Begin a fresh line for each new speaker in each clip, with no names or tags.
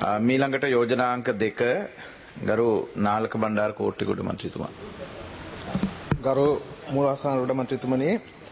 මීළඟට යෝජනා අංක 2 ගරු නාලක බණ්ඩාර කෝට්ටිකුඩ මන්ත්‍රීතුමා.
ගරු මූලස්ථාන මන්ත්‍රීතුමනි,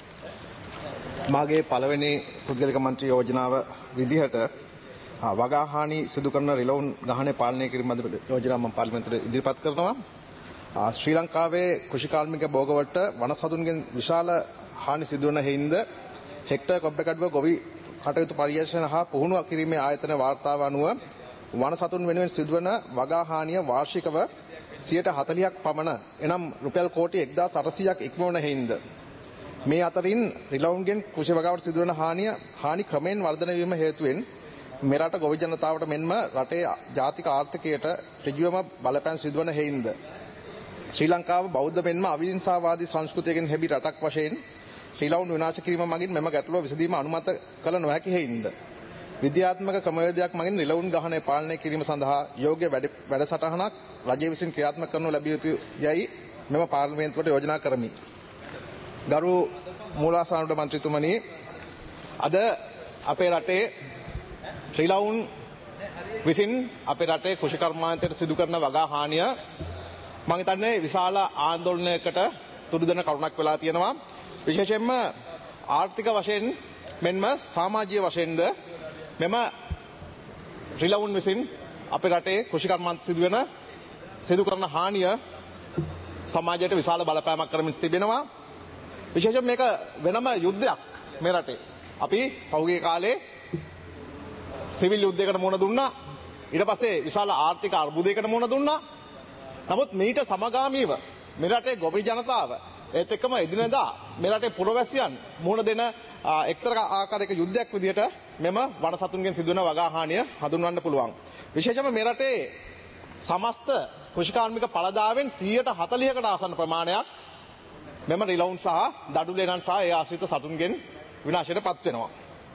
මාගේ පළවෙනි පුද්ගලික මන්ත්‍රී යෝජනාව විදිහට වගාහානි සිදු කරන රිලවුන් ගහණය පාලනය කිරීම යෝජනාව මම පාර්ලිමේන්තුවට ඉදිරිපත් කරනවා. ශ්‍රී ලංකාවේ කෘෂිකාර්මික භෝගවලට වනසතුන්ගෙන් විශාල හානි සිදුවන හේින්ද හෙක්ටර් කොබ්බකඩුව ගොවි කටයුතු පරිශන හා පුහුණුව කිරීමේ ආයතන වාර්තාව අනුව වනසතුන් වෙනුවෙන් සිදුවන වගාහානිය වාර්ෂිකව 40%ක් පමණ එනම් රුපියල් කෝටි 1800ක් ඉක්මවන හේින්ද මේ අතරින් රිලවුන්ගෙන් කෘෂි වගාවට සිදුවන හානි ක්‍රමයෙන් වර්ධනය වීම හේතුවෙන් මෙරට ගොවි ජනතාවට මෙන්ම රටේ ජාතික ආර්ථිකයට ඍජුවම බලපෑම් සිදුවන හේින්ද ශ්‍රී ලංකාව බෞද්ධ මෙන්ම අවිහිංසාවාදී සංස්කෘතියකින් හෙබි රටක් වශයෙන් රිලවුන් විනාශ කිරීම මගින් මෙම ගැටලුව විසඳීම අනුමත කළ නොහැකි හේින්ද විද්‍යාත්මක ක්‍රමවේදයක් මගින් රිලවුන් ගහණය පාලනය කිරීම සඳහා යෝග්‍ය වැඩසටහනක් රජය විසින් ක්‍රියාත්මක කරනු ලැබිය යුතු යයි මෙම පාර්ලිමේන්තුවට යෝජනා කරමි. ගරු මූලස්ථාන මන්ත්‍රීතුමනි, අද අපේ රටේ රිලවුන් විසින් අපේ රටේ කෘෂි කර්මාන්තයට සිදු කරන වගාහානිය මම හිතන්නේ විශාල ආందోලනයකට තුඩු දෙන කරුණක් වෙලා තියෙනවා. විශේෂයෙන්ම ආර්ථික වශයෙන් මෙන්ම සමාජීය වශයෙන්ද මෙම රිලවුන් විසින් අපේ රටේ කෘෂි කර්මාන්ත සිදු කරන හානිය සමාජයට විශාල බලපෑමක් කරමින් තිබෙනවා. විශේෂයෙන් මේක වෙනම යුද්ධයක් මේ රටේ. අපි පහුගිය කාලේ සිවිල් යුද්ධයකට මුහුණ දුන්නා. ඊට පස්සේ විශාල ආර්ථික අර්බුදයකට මුහුණ දුන්නා. නමුත් මීට සමගාමීව මේ රටේ ගොවි ජනතාව ඒත් එක්කම එදිනෙදා මේ රටේ පුරවැසියන් මුහුණ දෙන එක්තරා ආකාරයක යුද්ධයක් විදිහට මෙම වනසතුන්ගෙන් සිදුවන වගාහානිය හඳුන්වන්න පුළුවන්. විශේෂයෙන්ම මේ රටේ සමස්ත කෘෂිකාර්මික පළදාවෙන් 40%කට ආසන්න ප්‍රමාණයක් මෙම රිලවුන් සහ දඩු ලෙනන් සහ ඒ ආශ්‍රිත සතුන්ගෙන් විනාශයට පත් වෙනවා.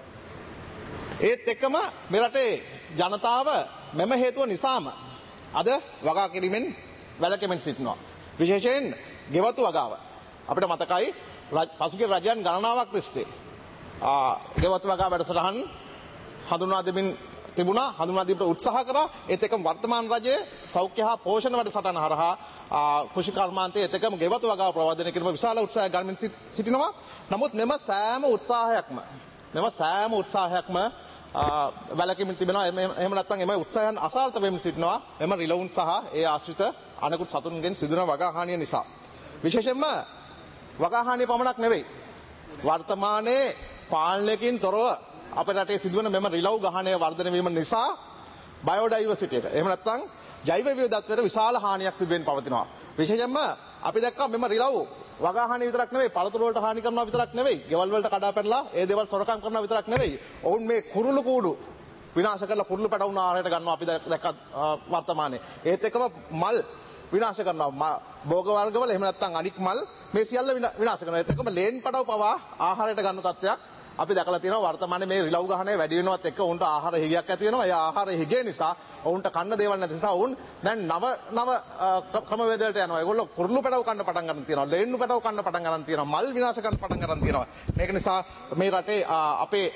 ඒත් එක්කම මේ රටේ ජනතාව මෙම හේතුව නිසාම අද වගා කිරීමෙන් වැළකෙමින් සිටිනවා. විශේෂයෙන් ගෙවතු වගාව. අපිට මතකයි පසුගිය රජයන් ගණනාවක් තිස්සේ ගෙවතු වගා වැඩසටහන් හඳුන්වා දෙමින් තිබුණා, හඳුන්වා දීමට උත්සාහ කරා. ඒත් එක්කම වර්තමාන රජයේ සෞඛ්‍ය හා පෝෂණ වැඩසටහන හරහා කෘෂි කර්මාන්තයේ ඒත් එක්කම ගෙවතු වගාව ප්‍රවර්ධනය කිරීම විශාල උත්සාහයක් ගනිමින් සිටිනවා. නමුත් මෙම සෑම උත්සාහයක්ම වැළකීමින් තිබෙනවා. එහෙම නැත්නම් එම උත්සාහයන් අසාර්ථක වෙමින් සිටිනවා. එම රිලවුන් සහ ඒ ආශ්‍රිත අනෙකුත් සතුන්ගෙන් සිදුවන වගාහානිය නිසා. විශේෂයෙන්ම වගාහානිය පමණක් නෙවෙයි. වර්තමානයේ පාලනයකින් තොරව අපේ රටේ සිදුවන මෙම රිලව් ගහණය වර්ධනය වීම නිසා බයෝඩයිවර්සිටි එක. එහෙම නැත්නම් ජෛව විවිධත්වයට විශාල හානියක් සිදු වෙමින් පවතිනවා. විශේෂයෙන්ම අපි දැක්කා මෙම රිලව් වගාහානිය විතරක් නෙවෙයි, පළතුරු වලට හානි කරනවා විතරක් නෙවෙයි, ගෙවල් වලට කඩා පැනලා ඒ දේවල් සොරකම් කරනවා විතරක් නෙවෙයි. ඔවුන් මේ කුරුළු කූඩු විනාශ කරලා කුරුළු පැටවුන ආහාරයට ගන්නවා අපි දැක්ක වර්තමානයේ. ඒත් එක්කම මල් විනාශ කරනවා. භෝග වර්ගවල එහෙම නැත්නම් අනික් මල් මේ සියල්ල විනාශ කරනවා. ඒත් එක්කම ලේන් පටව පවා ආහාරයට ගන්න තත්ත්වයක් අපි දැකලා තියෙනවා. වර්තමානයේ මේ රිලව් ගහණය වැඩි වෙනවත් එක්ක උන්ට ආහාර හිගයක් ඇති වෙනවා. ඒ ආහාර හිගේ නිසා උන්ට කන්න දේවල් නැති නිසා උන් දැන් නව ක්‍රමවේදවලට යනවා. ඒගොල්ලෝ කුරුළු පැටව කන්න පටන් ගන්න තියෙනවා. ලේන්නු පැටව කන්න පටන් ගන්න තියෙනවා. මල් විනාශ කරන්න පටන් ගන්න තියෙනවා. මේක නිසා මේ රටේ අපේ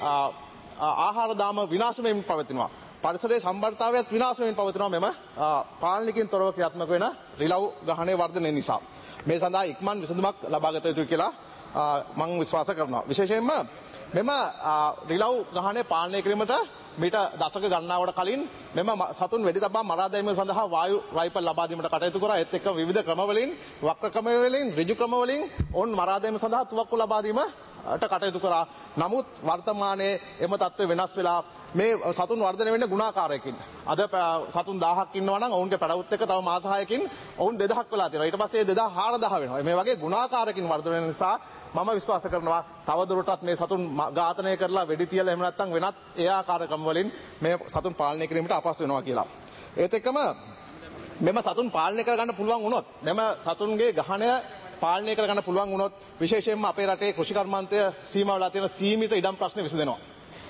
ආහාර දාම විනාශ වෙමින් පවතිනවා. පරිසරයේ සම්බන්ධතාවයත් විනාශ වෙමින් පවතිනවා මෙම පාලනයකින් තොරව ක්‍රියාත්මක වෙන රිලව් ගහණය වර්ධනය නිසා. මේ සඳහා ඉක්මන් විසඳුමක් ලබා ගත යුතුයි කියලා මම විශ්වාස කරනවා. විශේෂයෙන්ම මෙම රිලව් ගහණය පාලනය කිරීමට මීට දශක ගණනාවකට කලින් මෙම සතුන් වෙඩි තබා මරා දැමීම සඳහා වායු රයිෆල් ලබා දීමට කටයුතු කරා. ඒත් එක්ක විවිධ ක්‍රමවලින්, වක්‍ර ක්‍රමවලින්, ඍජු ක්‍රමවලින් ඔවුන් මරා දැමීම සඳහා තුවක්කු ලබා දීමට කටයුතු කරා. නමුත් වර්තමානයේ එම තත්ත්වය වෙනස් වෙලා මේ සතුන් වර්ධනය වෙන්නේ ගුණාකාරයකින්. අද සතුන් 1000ක් ඉන්නවා නම් ඔවුන්ගේ පැටවුත් එක්ක තව මාස 6කින් ඔවුන් 2000ක් වෙලා තියෙනවා. ඊට පස්සේ 2000 වෙනවා. මේ වගේ ගුණාකාරයකින් වර්ධනය වෙන නිසා මම විශ්වාස කරනවා තවදුරටත් මේ සතුන් ඝාතනය කරලා වෙඩි තියලා එහෙම නැත්නම් වෙනත් ඒ ආකාර ක්‍රම වලින් මේ සතුන් පාලනය කිරීමට අපහසු වෙනවා කියලා. ඒත් එක්කම මෙම සතුන් පාලනය කරගන්න පුළුවන් වුණොත්, මෙම සතුන්ගේ ගහණය පාලනය කරගන්න පුළුවන් වුණොත් විශේෂයෙන්ම අපේ රටේ කෘෂි කර්මාන්තය සීමා වෙලා තියෙන සීමිත ඉඩම් ප්‍රශ්න විසඳෙනවා.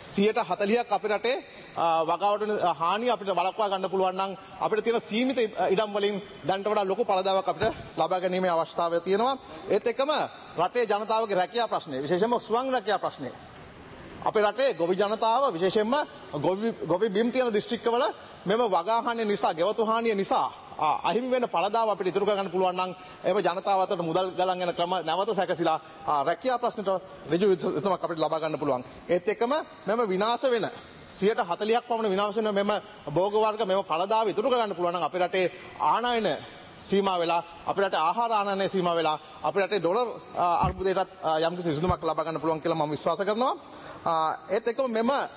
40%ක් අපේ රටේ වගාවට හානිය අපිට වළක්වා ගන්න පුළුවන් නම් අපිට තියෙන සීමිත ඉඩම් වලින් දැනට වඩා ලොකු පළදාවක් අපිට ලබා ගැනීමේ අවස්ථාවක් තියෙනවා. ඒත් එක්කම රටේ ජනතාවගේ රැකියාව ප්‍රශ්නය, විශේෂයෙන්ම ස්වයං රැකියාව ප්‍රශ්නය අපේ රටේ ගොවි ජනතාව විශේෂයෙන්ම ගොවි බිම් තියෙන දිස්ත්‍රික්කවල මෙම වගාහානිය නිසා ගෙවතු හානිය නිසා අහිමි වෙන පළදාව අපිට ඉතුරු කරගන්න පුළුවන් නම් එම ජනතාව අතර මුදල් ගලන් යන ක්‍රම නැවත සැකසීලා රැකියා ප්‍රශ්නට ඍජු විසඳුමක් අපිට ලබා ගන්න පුළුවන්. ඒත් එක්කම මෙම විනාශ වෙන 40%ක් පමණ විනාශ වෙන මෙම භෝග වර්ග මෙම පළදාව ඉතුරු කරගන්න පුළුවන් නම් අපේ රටේ ආනයන සීමා වෙලා අපේ රටේ ආහාර ආනයනය සීමා වෙලා අපේ රටේ ඩොලර් අර්බුදයටත් යම්කිසි විසඳුමක් ලබා ගන්න පුළුවන් කියලා මම විශ්වාස කරනවා. ඒත් එක්කම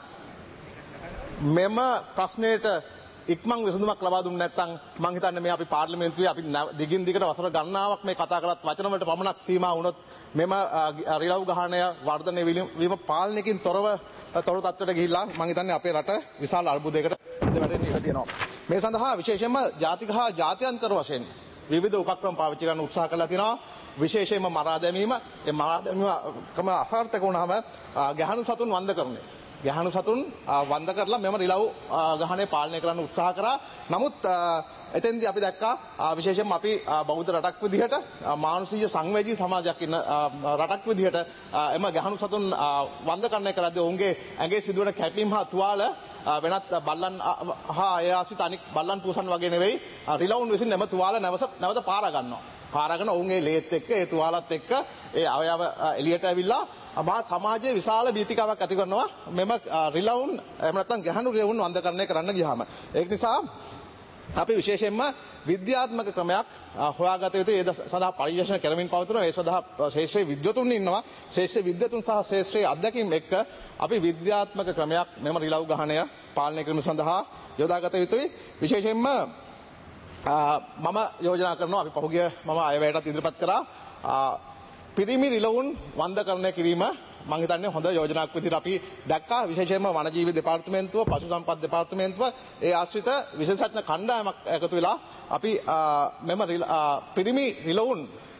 මෙම ප්‍රශ්නයට ඉක්මන් විසඳුමක් ලබා දුන්නේ නැත්නම් මම හිතන්නේ මේ අපි පාර්ලිමේන්තුවේ අපි දිගින් දිගට වසර ගණනාවක් මේ කතා කරත් වචන වලට පමණක් සීමා වුණොත් මෙම රිලව් ගහණය වර්ධනය වීම පාලනයකින් තොර තත්ත්වයට ගිහිල්ලා මම හිතන්නේ අපේ රට විශාල අර්බුදයකට වැටෙන්න ඉඩ තියෙනවා. මේ සඳහා විශේෂයෙන්ම ජාතික හා ජාත්‍යන්තර වශයෙන් විවිධ උපක්‍රම පාවිච්චි කරන්න උත්සාහ කරලා තිනවා. විශේෂයෙන්ම මරා දැමීම, ඒ මරා දැමීම අසාර්ථක වුණාම ගැහණු සතුන් වන්දකරණය. ගැහණු සතුන් වන්ද කරලා මෙම රිලව් ගහණය පාලනය කරන්න උත්සාහ කරා. නමුත් එතෙන්දී අපි දැක්කා විශේෂයෙන්ම අපි බෞද්ධ රටක් විදිහට මානසික සංවේදී සමාජයක් ඉන්න රටක් විදිහට එම ගැහණු සතුන් වන්දකරණය කරද්දී ඔවුන්ගේ ඇඟේ සිදුවන කැපීම් හා තුවාල වෙනත් බල්ලන් හා ඒ ආශ්‍රිත අනික් බල්ලන් පූසන් වගේ නෙවෙයි රිලවුන් විසින් එම තුවාල නැවත පාරා ගන්නවා. පාරාගෙන ඔවුන්ගේ ලේත් එක්ක ඒ තුවාලත් එක්ක ඒ අවයව එළියට ඇවිල්ලා මහා සමාජයේ විශාල බීතිකාවක් ඇති කරනවා මෙම රිලවුන් එහෙම නැත්නම් ගැහණු රිලවුන් වන්දකරණය කරන්න ගියාම. ඒක නිසා අපි විශේෂයෙන්ම විද්‍යාත්මක ක්‍රමයක් හොයාගත යුතුයි. ඒ සඳහා පරිශන කරමින් පවතිනවා. ඒ සඳහා ශාස්ත්‍රීය විද්වතුන් ඉන්නවා. ශාස්ත්‍රීය විද්වතුන් සහ ශාස්ත්‍රීය අධ්‍යක්ීම් එක්ක අපි විද්‍යාත්මක ක්‍රමයක් මෙම රිලව් ගහණය පාලනය කිරීම සඳහා යොදාගත යුතුයි. විශේෂයෙන්ම මම යෝජනා කරනවා අපි පහුගිය මම අයවැයටත් ඉදිරිපත් කරා පිරිමි රිලවුන් වන්දකරණය කිරීම මම හිතන්නේ හොඳ යෝජනාවක් විදිහට අපි දැක්කා. විශේෂයෙන්ම වනජීවි දෙපාර්තමේන්තුව, පශු සම්පත් දෙපාර්තමේන්තුව ඒ ආශ්‍රිත විශේෂඥ කණ්ඩායමක් එකතු වෙලා අපි මෙම පිරිමි රිලවුන්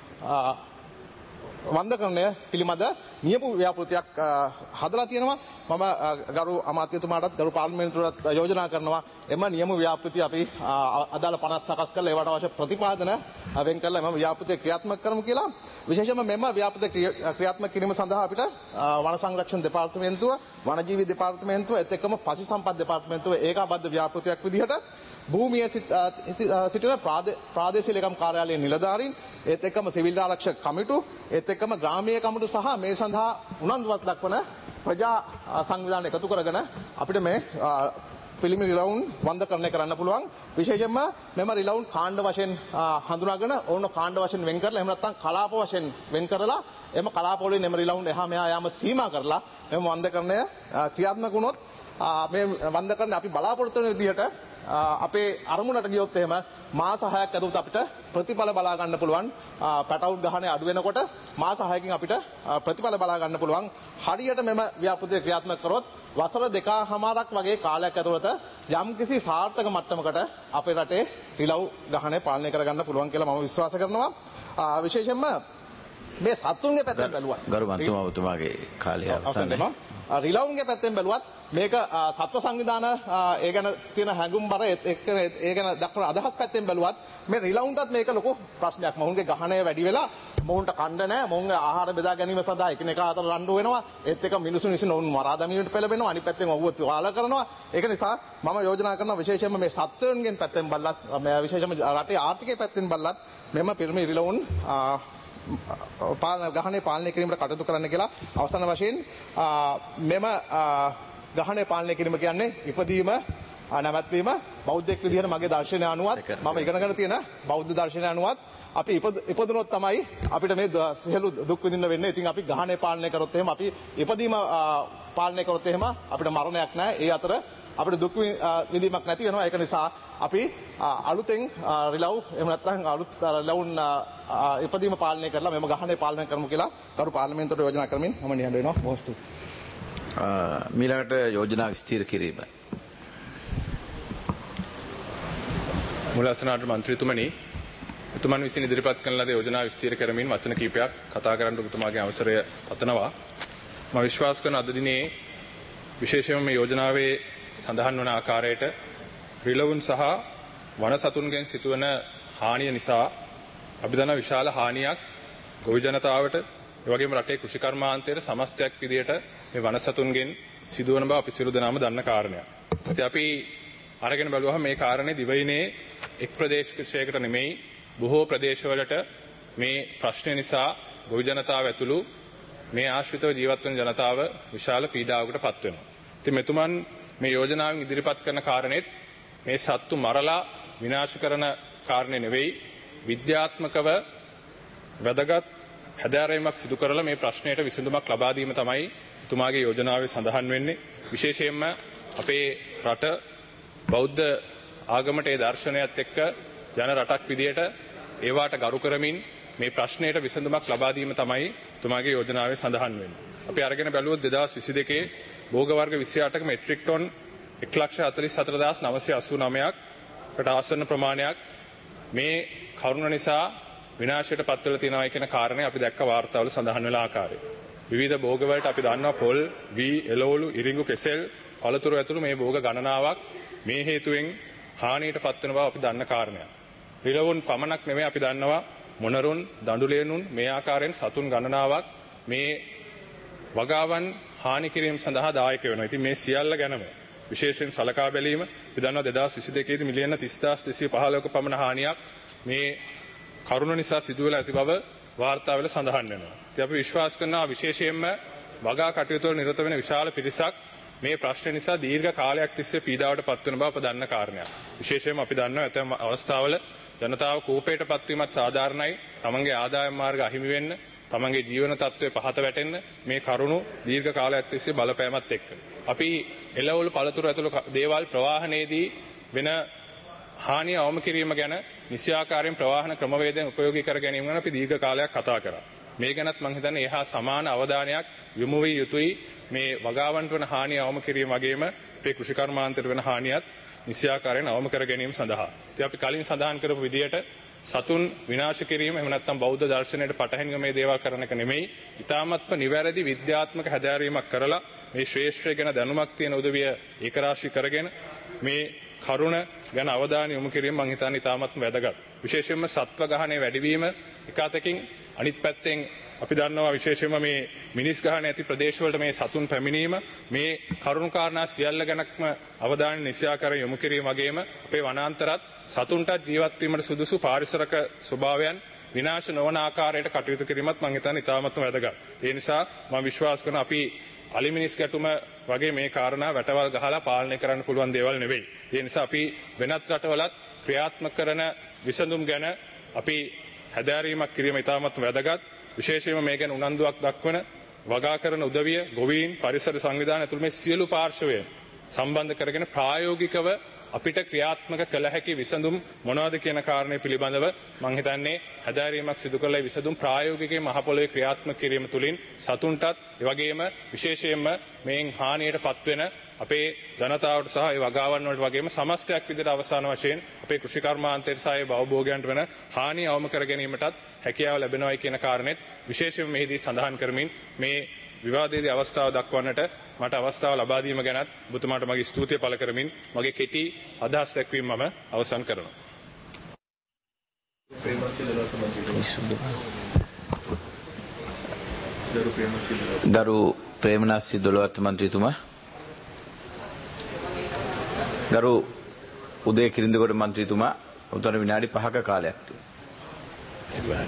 වන්දකරණය පිළිබඳ නියම ව්‍යාපෘතියක් හදලා තියෙනවා. මම ගරු අමාත්‍යතුමාටත් ගරු පාර්ලිමේන්තුවටත් යෝජනා කරනවා එම නියම ව්‍යාපෘතිය අපි අදාළ පනත් සකස් කරලා ඒවට අවශ්‍ය ප්‍රතිපාදන වෙන් කරලා එම ව්‍යාපෘතිය ක්‍රියාත්මක කරමු කියලා. විශේෂයෙන්ම මෙම ව්‍යාපෘතිය ක්‍රියාත්මක කිරීම සඳහා අපිට වන සංරක්ෂණ දෙපාර්තමේන්තුව, වනජීවි දෙපාර්තමේන්තුව, ඒත් එක්කම පශු සම්පත් දෙපාර්තමේන්තුව ඒකාබද්ධ ව්‍යාපෘතියක් විදිහට භූමියේ සිටින ප්‍රාදේශීය ලේකම් කාර්යාලයේ නිලධාරීන්, ඒත් එක්කම සිවිල් ආරක්ෂක කමිටු, ඒත් එක්කම ග්‍රාමීය කමිටු සහ මේ සඳහා උනන්දුවක් දක්වන ප්‍රජා සංවිධාන එකතු කරගෙන අපිට මේ පිළිමි රිලවුන් වන්දකරණය කරන්න පුළුවන්. විශේෂයෙන්ම මෙම රිලවුන් කාණ්ඩ වශයෙන් හඳුනාගෙන ඕන කාණ්ඩ වශයෙන් වෙන් කරලා එහෙම නැත්නම් කලාප වශයෙන් වෙන් කරලා එම කලාප වලින් එම රිලවුන් එහා මෙහා යාම සීමා කරලා එම වන්දකරණය ක්‍රියාත්මක වුණොත් මේ වන්දකරණය අපි බලාපොරොත්තු වෙන විදිහට අපේ අරමුණට ගියොත් එහෙම මාස 6ක් ඇතුළත අපිට ප්‍රතිඵල බලා ගන්න පුළුවන්. පැටවුට් ගහණය අඩු වෙනකොට මාස 6කින් අපිට ප්‍රතිඵල බලා ගන්න පුළුවන්. හරියට මෙම ව්‍යාපෘතිය ක්‍රියාත්මක කරොත් වසර 2කමාරක් වගේ කාලයක් ඇතුළත යම්කිසි සාර්ථක මට්ටමකට අපේ රටේ රිලව් ගහණය පාලනය කරගන්න පුළුවන් කියලා මම විශ්වාස කරනවා. විශේෂයෙන්ම මේ සතුන්ගේ පැත්තෙන් බැලුවත්
ගරු මන්ත්‍රීතුමාගේ කාලය අවසන් වෙනවා.
රිලවුන්ගේ පැත්තෙන් බැලුවත් මේක සත්ව සංවිධාන ඒ ගැන තියෙන හැඟුම්බර එක්ක ඒ ගැන දක්වන අදහස් පැත්තෙන් බැලුවත් මේ රිලවුන්ටත් මේක ලොකු ප්‍රශ්නයක්. මොවුන්ගේ ගහණය වැඩි වෙලා මොවුන්ට කණ්ඩ නැහැ. මොවුන්ගේ ආහාර බෙදා ගැනීම සඳහා එකිනෙකා අතර රණ්ඩු වෙනවා. ඒත් එක මිනිසුන් විසින් ඔවුන් මරා දැමීමට පෙළඹෙනවා. අනිත් පැත්තෙන් ඔව්ව තුවාල කරනවා. ඒක නිසා මම යෝජනා කරනවා විශේෂයෙන්ම මේ සත්වයන්ගෙන් පැත්තෙන් බලලත් විශේෂයෙන්ම රටේ ආර්ථිකය පැත්තෙන් බලලත් මෙම පිරිමි රිලවුන් ගහණය පාලනය කිරීමට කටයුතු කරන්න කියලා. අවසාන වශයෙන් මෙම ගහණය පාලනය කිරීම කියන්නේ ඉපදීම නැවැත්වීම. බෞද්ධෙක් විදිහට මගේ දර්ශනය අනුවත් මම ඉගෙනගෙන තියෙන බෞද්ධ දර්ශනය අනුවත් අපි ඉපදුනොත් තමයි අපිට මේ සියලු දුක් විඳින්න වෙන්නේ. ඉතින් අපි ගහණය පාලනය කරොත් එහෙම අපි ඉපදීම පාලනය කරොත් එහෙම අපිට මරණයක් නැහැ. ඒ අතර අපිට දුක් විඳීමක් නැති වෙනවා. ඒක නිසා අපි අලුතෙන් රිලව් එහෙම නැත්නම් අලුත් රිලවුන් ඉපදීම පාලනය කරලා මෙම ගහණය පාලනය කරමු කියලා කරු පාර්ලිමේන්තුවට යෝජනා කරමින් මම නිහඬ වෙනවා. බොහොම ස්තුතියි.
මීළඟට යෝජනා විස්තීර කිරීම.
මුලසනාට මන්ත්‍රීතුමනි, එතුමන් විසින් ඉදිරිපත් කරන ලද යෝජනා විස්තීර කරමින් වචන කිහිපයක් කතා කරන්න ඔබතුමාගේ අවසරය පතනවා. මම විශ්වාස කරන අද දිනේ විශේෂයෙන්ම මේ යෝජනාවේ සඳහන් වන ආකාරයට රිලවුන් සහ වන සතුන්ගෙන් සිදුවන හානිය නිසා අපි දන්නා විශාල හානියක් ගොවි ජනතාවට ඒ වගේම රටේ කෘෂිකර්මාන්තයේ සමස්තයක් විදියට මේ වනසතුන්ගෙන් සිදුවන බව අපි සියලු දෙනාම දන්න කාරණයක්. ඉතින් අපි අරගෙන බලුවහම මේ කාරණේ දිවයිනේ එක් ප්‍රදේශයකට නෙමෙයි බොහෝ ප්‍රදේශවලට මේ ප්‍රශ්න නිසා ගොවි ජනතාව ඇතුළු මේ ආශ්‍රිතව ජීවත් වන ජනතාව විශාල පීඩාවකට පත් වෙනවා. ඉතින් මෙතුමන් මේ යෝජනාවෙන් ඉදිරිපත් කරන කාරණේත් මේ සත්තු මරලා විනාශ කරන කාරණේ නෙවෙයි විද්‍යාත්මකව වැදගත් හැදෑරීමක් සිදු කරලා මේ ප්‍රශ්නයට විසඳුමක් ලබා දීම තමයි එතුමාගේ යෝජනාවේ සඳහන් වෙන්නේ. විශේෂයෙන්ම අපේ රට බෞද්ධ ආගමට ඒ දර්ශනයත් එක්ක ජන රටක් විදියට ඒවාට ගරු කරමින් මේ ප්‍රශ්නයට විසඳුමක් ලබා දීම තමයි එතුමාගේ යෝජනාවේ සඳහන් වෙන්නේ. අපි අරගෙන බැලුවොත් 2022 භෝග වර්ග 28ක මෙට්‍රික් ටොන් 1,44,989ක් කට ආසන්න ප්‍රමාණයක් මේ කරුණ නිසා විනාශයට පත් වෙලා තියෙනවා කියන කාරණේ අපි දැක්ක වාර්තාවල සඳහන් වෙලා ආකාරය. විවිධ භෝග වලට අපි දන්නවා පොල්, වී, එළවලු, ඉරිඟු, කෙසෙල්, පළතුරු ඇතුළු මේ භෝග ගණනාවක් මේ හේතුවෙන් හානියට පත් වෙන බව අපි දන්න කාරණයක්. රිලවුන් පමණක් නෙමෙයි අපි දන්නවා මොනරුන්, දඬුලේනුන් මේ ආකාරයෙන් සතුන් ගණනාවක් මේ වගාවන් හානි කිරීම සඳහා දායක වෙනවා. ඉතින් මේ සියල්ල ගැනම විශේෂයෙන් සලකා බැලීම අපි දන්නවා 2022 දී මිලියන 30,215ක පමණ හානියක් මේ කරුණ නිසා සිදු වෙලා ඇති බව වාර්තා වෙලා සඳහන් වෙනවා. ඉතින් අපි විශ්වාස කරනවා විශේෂයෙන්ම වගා කටයුතු වල නිරත වෙන විශාල පිරිසක් මේ ප්‍රශ්න නිසා දීර්ඝ කාලයක් තිස්සේ පීඩාවට පත් වෙන බව අප දන්න කාරණයක්. විශේෂයෙන්ම අපි දන්නවා ඇතැම් අවස්ථාවල ජනතාව කෝපයට පත්වීමත් සාධාරණයි. තමන්ගේ ආදායම් මාර්ග අහිමි වෙන්න, තමන්ගේ ජීවන තත්ත්වය පහත වැටෙන්න මේ කරුණු දීර්ඝ කාලයක් තිස්සේ බලපෑමත් එක්ක. අපි එළවලු පළතුරු ඇතුළු දේවල් ප්‍රවාහනයේදී වෙන හානිය අවම කිරීම ගැන නිශ්චයාකාරයෙන් ප්‍රවාහන ක්‍රමවේදයන් උපයෝගී කර ගැනීම ගැන අපි දීර්ඝ කාලයක් කතා කරා. මේ ගැනත් මම හිතන්නේ එහා සමාන අවධානයක් යොමු වී යුතුයි. මේ වගාවන්ට වන හානිය අවම කිරීම වගේම අපේ කෘෂිකර්මාන්තයට වන හානියත් නිශ්චයාකාරයෙන් අවම කර ගැනීම සඳහා. ඉතින් අපි කලින් සඳහන් කරපු විදිහට සතුන් විනාශ කිරීම එහෙම නැත්නම් බෞද්ධ දර්ශනයට පටහැනිව මේ දේවල් කරන එක නෙමෙයි. ඊටාත්ම නිවැරදි විද්‍යාත්මක හැදෑරීමක් කරලා මේ ශ්‍රේෂ්ඨය ගැන දැනුමක් තියෙන උදවිය ඒකරාශී කරගෙන මේ කරුණ ගැන අවධානය යොමු කිරීම මම හිතන්නේ ඊටාත්ම වැදගත්. විශේෂයෙන්ම සත්ව ගහණය වැඩිවීම එක අතකින් අනිත් පැත්තෙන් අපි දන්නවා විශේෂයෙන්ම මේ මිනිස් ගහන ඇති ප්‍රදේශවලට මේ සතුන් පැමිණීම මේ කරුණු කාරණා සියල්ල ගැනක්ම අවධානය නිශ්චයාකාරව යොමු කිරීම වගේම අපේ වනාන්තරත් සතුන්ටත් ජීවත් වීමට සුදුසු පාරිසරික ස්වභාවයන් විනාශ නොවන ආකාරයට කටයුතු කිරීමත් මම හිතන්නේ ඉතාමත්ම වැදගත්. ඒ නිසා මම විශ්වාස කරනවා අපි අලිමිනිස් ගැටුම වගේ මේ කාරණා වැටවල් ගහලා පාලනය කරන්න පුළුවන් දේවල් නෙවෙයි. ඒ නිසා අපි වෙනත් රටවලත් ක්‍රියාත්මක කරන විසඳුම් ගැන අපි හැදෑරීමක් කිරීම ඉතාමත් වැදගත්. විශේෂයෙන්ම මේ ගැන උනන්දුවක් දක්වන වගා කරන උදවිය, ගොවීන්, පරිසර සංවිධාන ඇතුළු මේ සියලු පාර්ශවයන් සම්බන්ධ කරගෙන ප්‍රායෝගිකව අපිට ක්‍රියාත්මක කළ හැකි විසඳුම් මොනවද කියන කාරණය පිළිබඳව මම හිතන්නේ හැදෑරීමක් සිදු කරලා විසඳුම් ප්‍රායෝගිකව මහ පොළොවේ ක්‍රියාත්මක කිරීම තුළින් සතුන්ටත් ඒ වගේම විශේෂයෙන්ම මේන් හානියට පත්වෙන අපේ ජනතාවට සහ ඒ වගාවන් වලට වගේම සමස්තයක් විදිහට අවසාන වශයෙන් අපේ කෘෂිකර්මාන්තයට සහ ඒ භවභෝගයන්ට වෙන හානිය අවම කර ගැනීමටත් හැකියාව ලැබෙනවායි කියන කාරණෙත් විශේෂයෙන්ම මෙහිදී සඳහන් කරමින් මේ විවාදයේදී අවස්ථාව දක්වන්නට මට අවස්ථාව ලබා දීම ගැනත් ඔබතුමාට මගේ ස්තුතිය පළ කරමින් මගේ කෙටි අදහස් දැක්වීම මම අවසන් කරනවා.
ගරු ප්‍රේමනාත් දොළවත්ත මන්ත්‍රීතුමා, ගරු උදේ කිරිඳිගොඩ මන්ත්‍රීතුමා, උතන විනාඩි 5ක කාලයක් තියෙනවා.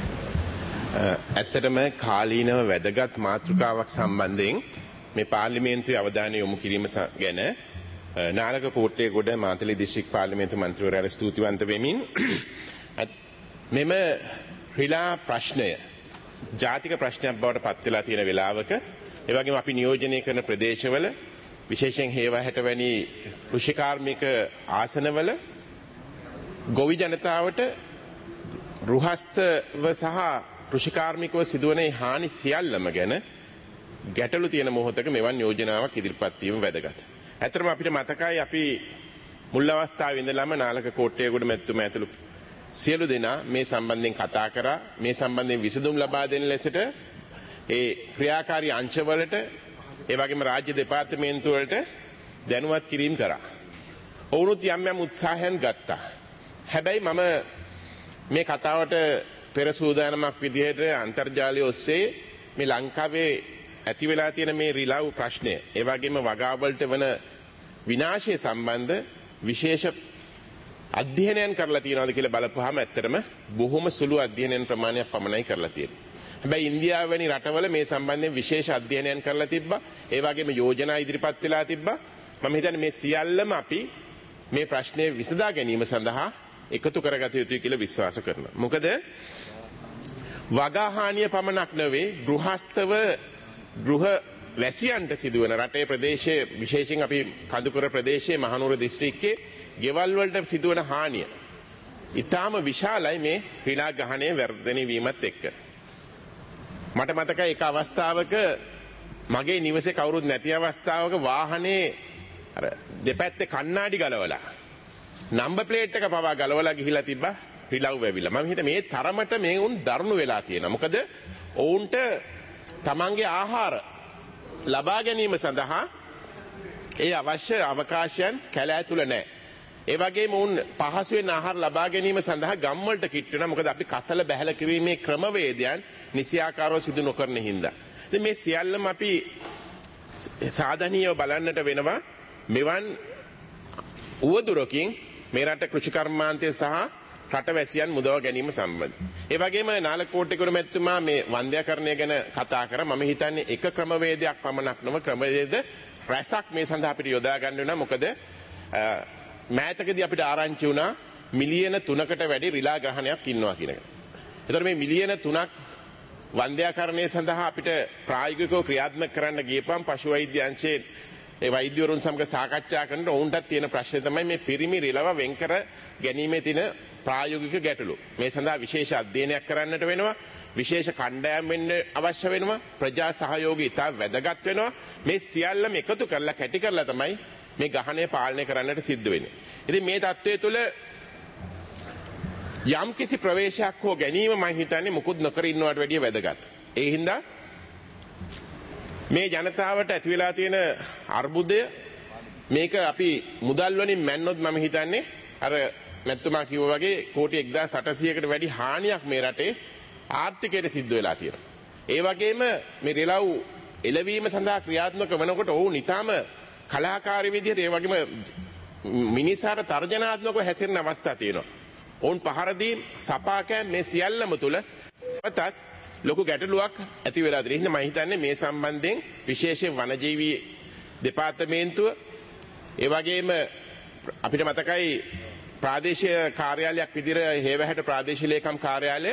ඇත්තටම කාලීනව වැදගත් මාතෘකාවක් සම්බන්ධයෙන් මේ පාර්ලිමේන්තුවේ අවධානය යොමු කිරීම ගැන නාලක කෝට්ටේගොඩ මාතලේ දිස්ත්‍රික් පාර්ලිමේන්තු මන්ත්‍රීවරයාට ස්තුතිවන්ත වෙමින් මෙම රිලා ප්‍රශ්නය ජාතික ප්‍රශ්නයක් බවට පත් වෙලා තියෙන වෙලාවක ඒ වගේම අපි නියෝජනය කරන ප්‍රදේශවල විශේෂයෙන් හේවාහැට වැනි කෘෂිකාර්මික ආසනවල ගොවි ජනතාවට රුහස්තව සහ කෘෂිකාර්මිකව සිදුවන හානි සියල්ලම ගැන ගැටලු තියෙන මොහොතක මෙවන් යෝජනාවක් ඉදිරිපත් වීම වැදගත්. ඇත්තටම අපිට මතකයි අපි මුල් අවස්ථාවේ ඉඳලම නාලක කෝට්ටේගොඩ මැතිතුමා ඇතුළු සියලු දෙනා මේ සම්බන්ධයෙන් කතා කරා. මේ සම්බන්ධයෙන් විසඳුම් ලබා දෙන ලෙසට ඒ ක්‍රියාකාරී අංශවලට ඒ වගේම රාජ්‍ය දෙපාර්තමේන්තු වලට දැනුවත් කිරීම කරා. ඔවුනුත් යම් යම් උත්සාහයන් ගත්තා. හැබැයි මම මේ කතාවට පෙර සූදානමක් විදිහට අන්තර්ජාලය ඔස්සේ මේ ලංකාවේ ඇති වෙලා තියෙන මේ රිලව් ප්‍රශ්නය, ඒ වගේම වගාවලට වන විනාශය සම්බන්ධ විශේෂ අධ්‍යයනයන් කරලා තියෙනවද කියලා බලපුවාම ඇත්තටම බොහොම සුළු අධ්‍යයනයන් ප්‍රමාණයක් පමණයි කරලා තියෙන්නේ. හැබැයි ඉන්දියාව වැනි රටවල මේ සම්බන්ධයෙන් විශේෂ අධ්‍යයනයන් කරලා තිබ්බා. ඒ වගේම යෝජනා ඉදිරිපත් වෙලා තිබ්බා. මම හිතන්නේ මේ සියල්ලම අපි මේ ප්‍රශ්නේ විසඳා ගැනීම සඳහා එකතු කරගත යුතුයි කියලා විශ්වාස කරනවා. මොකද වගාහානිය පමණක් නෙවෙයි ගෘහස්තව ගෘහ වැසියන්ට සිදුවන රටේ ප්‍රදේශයේ විශේෂයෙන් අපි කඳුකර ප්‍රදේශයේ මහනුවර දිස්ත්‍රික්කයේ ගෙවල් වලට සිදුවන හානිය ඊටාම විශාලයි මේ රිලා ගහණය වර්ධනය වීමත් එක්ක. මට මතකයි එක අවස්ථාවක මගේ නිවසේ කවුරුත් නැති අවස්ථාවක වාහනේ අර දෙපැත්තේ කණ්ණාඩි ගලවලා නම්බර් ප්ලේට් එක පවා ගලවලා ගිහිලා තිබ්බා රිලව් වැවිලා. මම හිත මේ තරමට මේ උන් දරුණු වෙලා තියෙනවා. මොකද ඔවුන්ට තමන්ගේ ආහාර ලබා ගැනීම සඳහා ඒ අවශ්‍ය අවකාශයන් කැලෑ තුල නැහැ. ඒ වගේම උන් පහසුවෙන් ආහාර ලබා ගැනීම සඳහා ගම් වලට කිට් වෙනවා. මොකද අපි කසල බැහැල කිරීමේ ක්‍රමවේදයන් නිසියාකාරව සිදු නොකරන හින්දා. ඉතින් මේ සියල්ලම අපි සාධනීයව බලන්නට වෙනවා. මෙවන් උවදුරකින් මේ රට කෘෂිකර්මාන්තය සහ රටවැසියන් මුදව ගැනීම සම්බන්ධ. ඒ වගේම නාලකෝට්ටේගොඩ මැතිතුමා මේ වන්ද්‍යාකරණය ගැන කතා කරා. මම හිතන්නේ එක ක්‍රමවේදයක් පමණක් නොව ක්‍රමවේද රැසක් මේ සඳහා අපිට යොදා ගන්න වෙනවා. මොකද මෑතකදී අපිට ආරංචි වුණා මිලියන 3කට වැඩි රිලා ග්‍රහණයක් ඉන්නවා කියන එක. ඒතර මේ මිලියන 3ක් වන්ද්‍යාකරණය සඳහා අපිට ප්‍රායෝගිකව ක්‍රියාත්මක කරන්න ගියපම් පශු වෛද්‍ය අංශයේ ඒ වෛද්‍යවරුන් සමග සාකච්ඡා කරනකොට ඔවුන්ටත් තියෙන ප්‍රශ්නේ තමයි මේ පිරිමි රිලව වෙන්කර ගැනීමේ තියෙන ප්‍රායෝගික ගැටලු. මේ සඳහා විශේෂ අධ්‍යයනයක් කරන්නට වෙනවා. විශේෂ කණ්ඩායම් වෙන්න අවශ්‍ය වෙනවා. ප්‍රජා සහයෝගය ඉතා වැදගත් වෙනවා. මේ සියල්ලම එකතු කරලා කැටි කරලා තමයි මේ ගහණය පාලනය කරන්නට සිද්ධ වෙන්නේ. ඉතින් මේ தත්ත්වය තුළ යම් කිසි ප්‍රවේශයක් හෝ ගැනීම මම හිතන්නේ මුකුත් නොකර ඉන්නවට වැඩිය වැදගත්. ඒ හින්දා මේ ජනතාවට ඇති වෙලා තියෙන අර්බුදය මේක අපි මුදල් වලින් මැන්නොත් මම හිතන්නේ අර මැතිතුමා කිව්වා වගේ කෝටි 1800කට වැඩි හානියක් මේ රටේ ආර්ථිකයට සිද්ධ වෙලා තියෙනවා. ඒ වගේම මේ රිලව් එළවීම සඳහා ක්‍රියාත්මක වෙනකොට ඔවුන් ඊටාම කලාකාරී විදිහට ඒ වගේම මිනිසාට තර්ජනාත්මකව හැසිරෙන අවස්ථා තියෙනවා. ඔවුන් පහර දීම් සපාකෑම් මේ සියල්ලම තුල වතත් ලොකු ගැටලුවක් ඇති වෙලා තියෙනවා. මම හිතන්නේ මේ සම්බන්ධයෙන් විශේෂයෙන් වනජීවී දෙපාර්තමේන්තුව ඒ වගේම අපිට මතකයි ප්‍රාදේශීය කාර්යාලයක් විදිහට හේවැහැට ප්‍රාදේශීය ලේකම් කාර්යාලය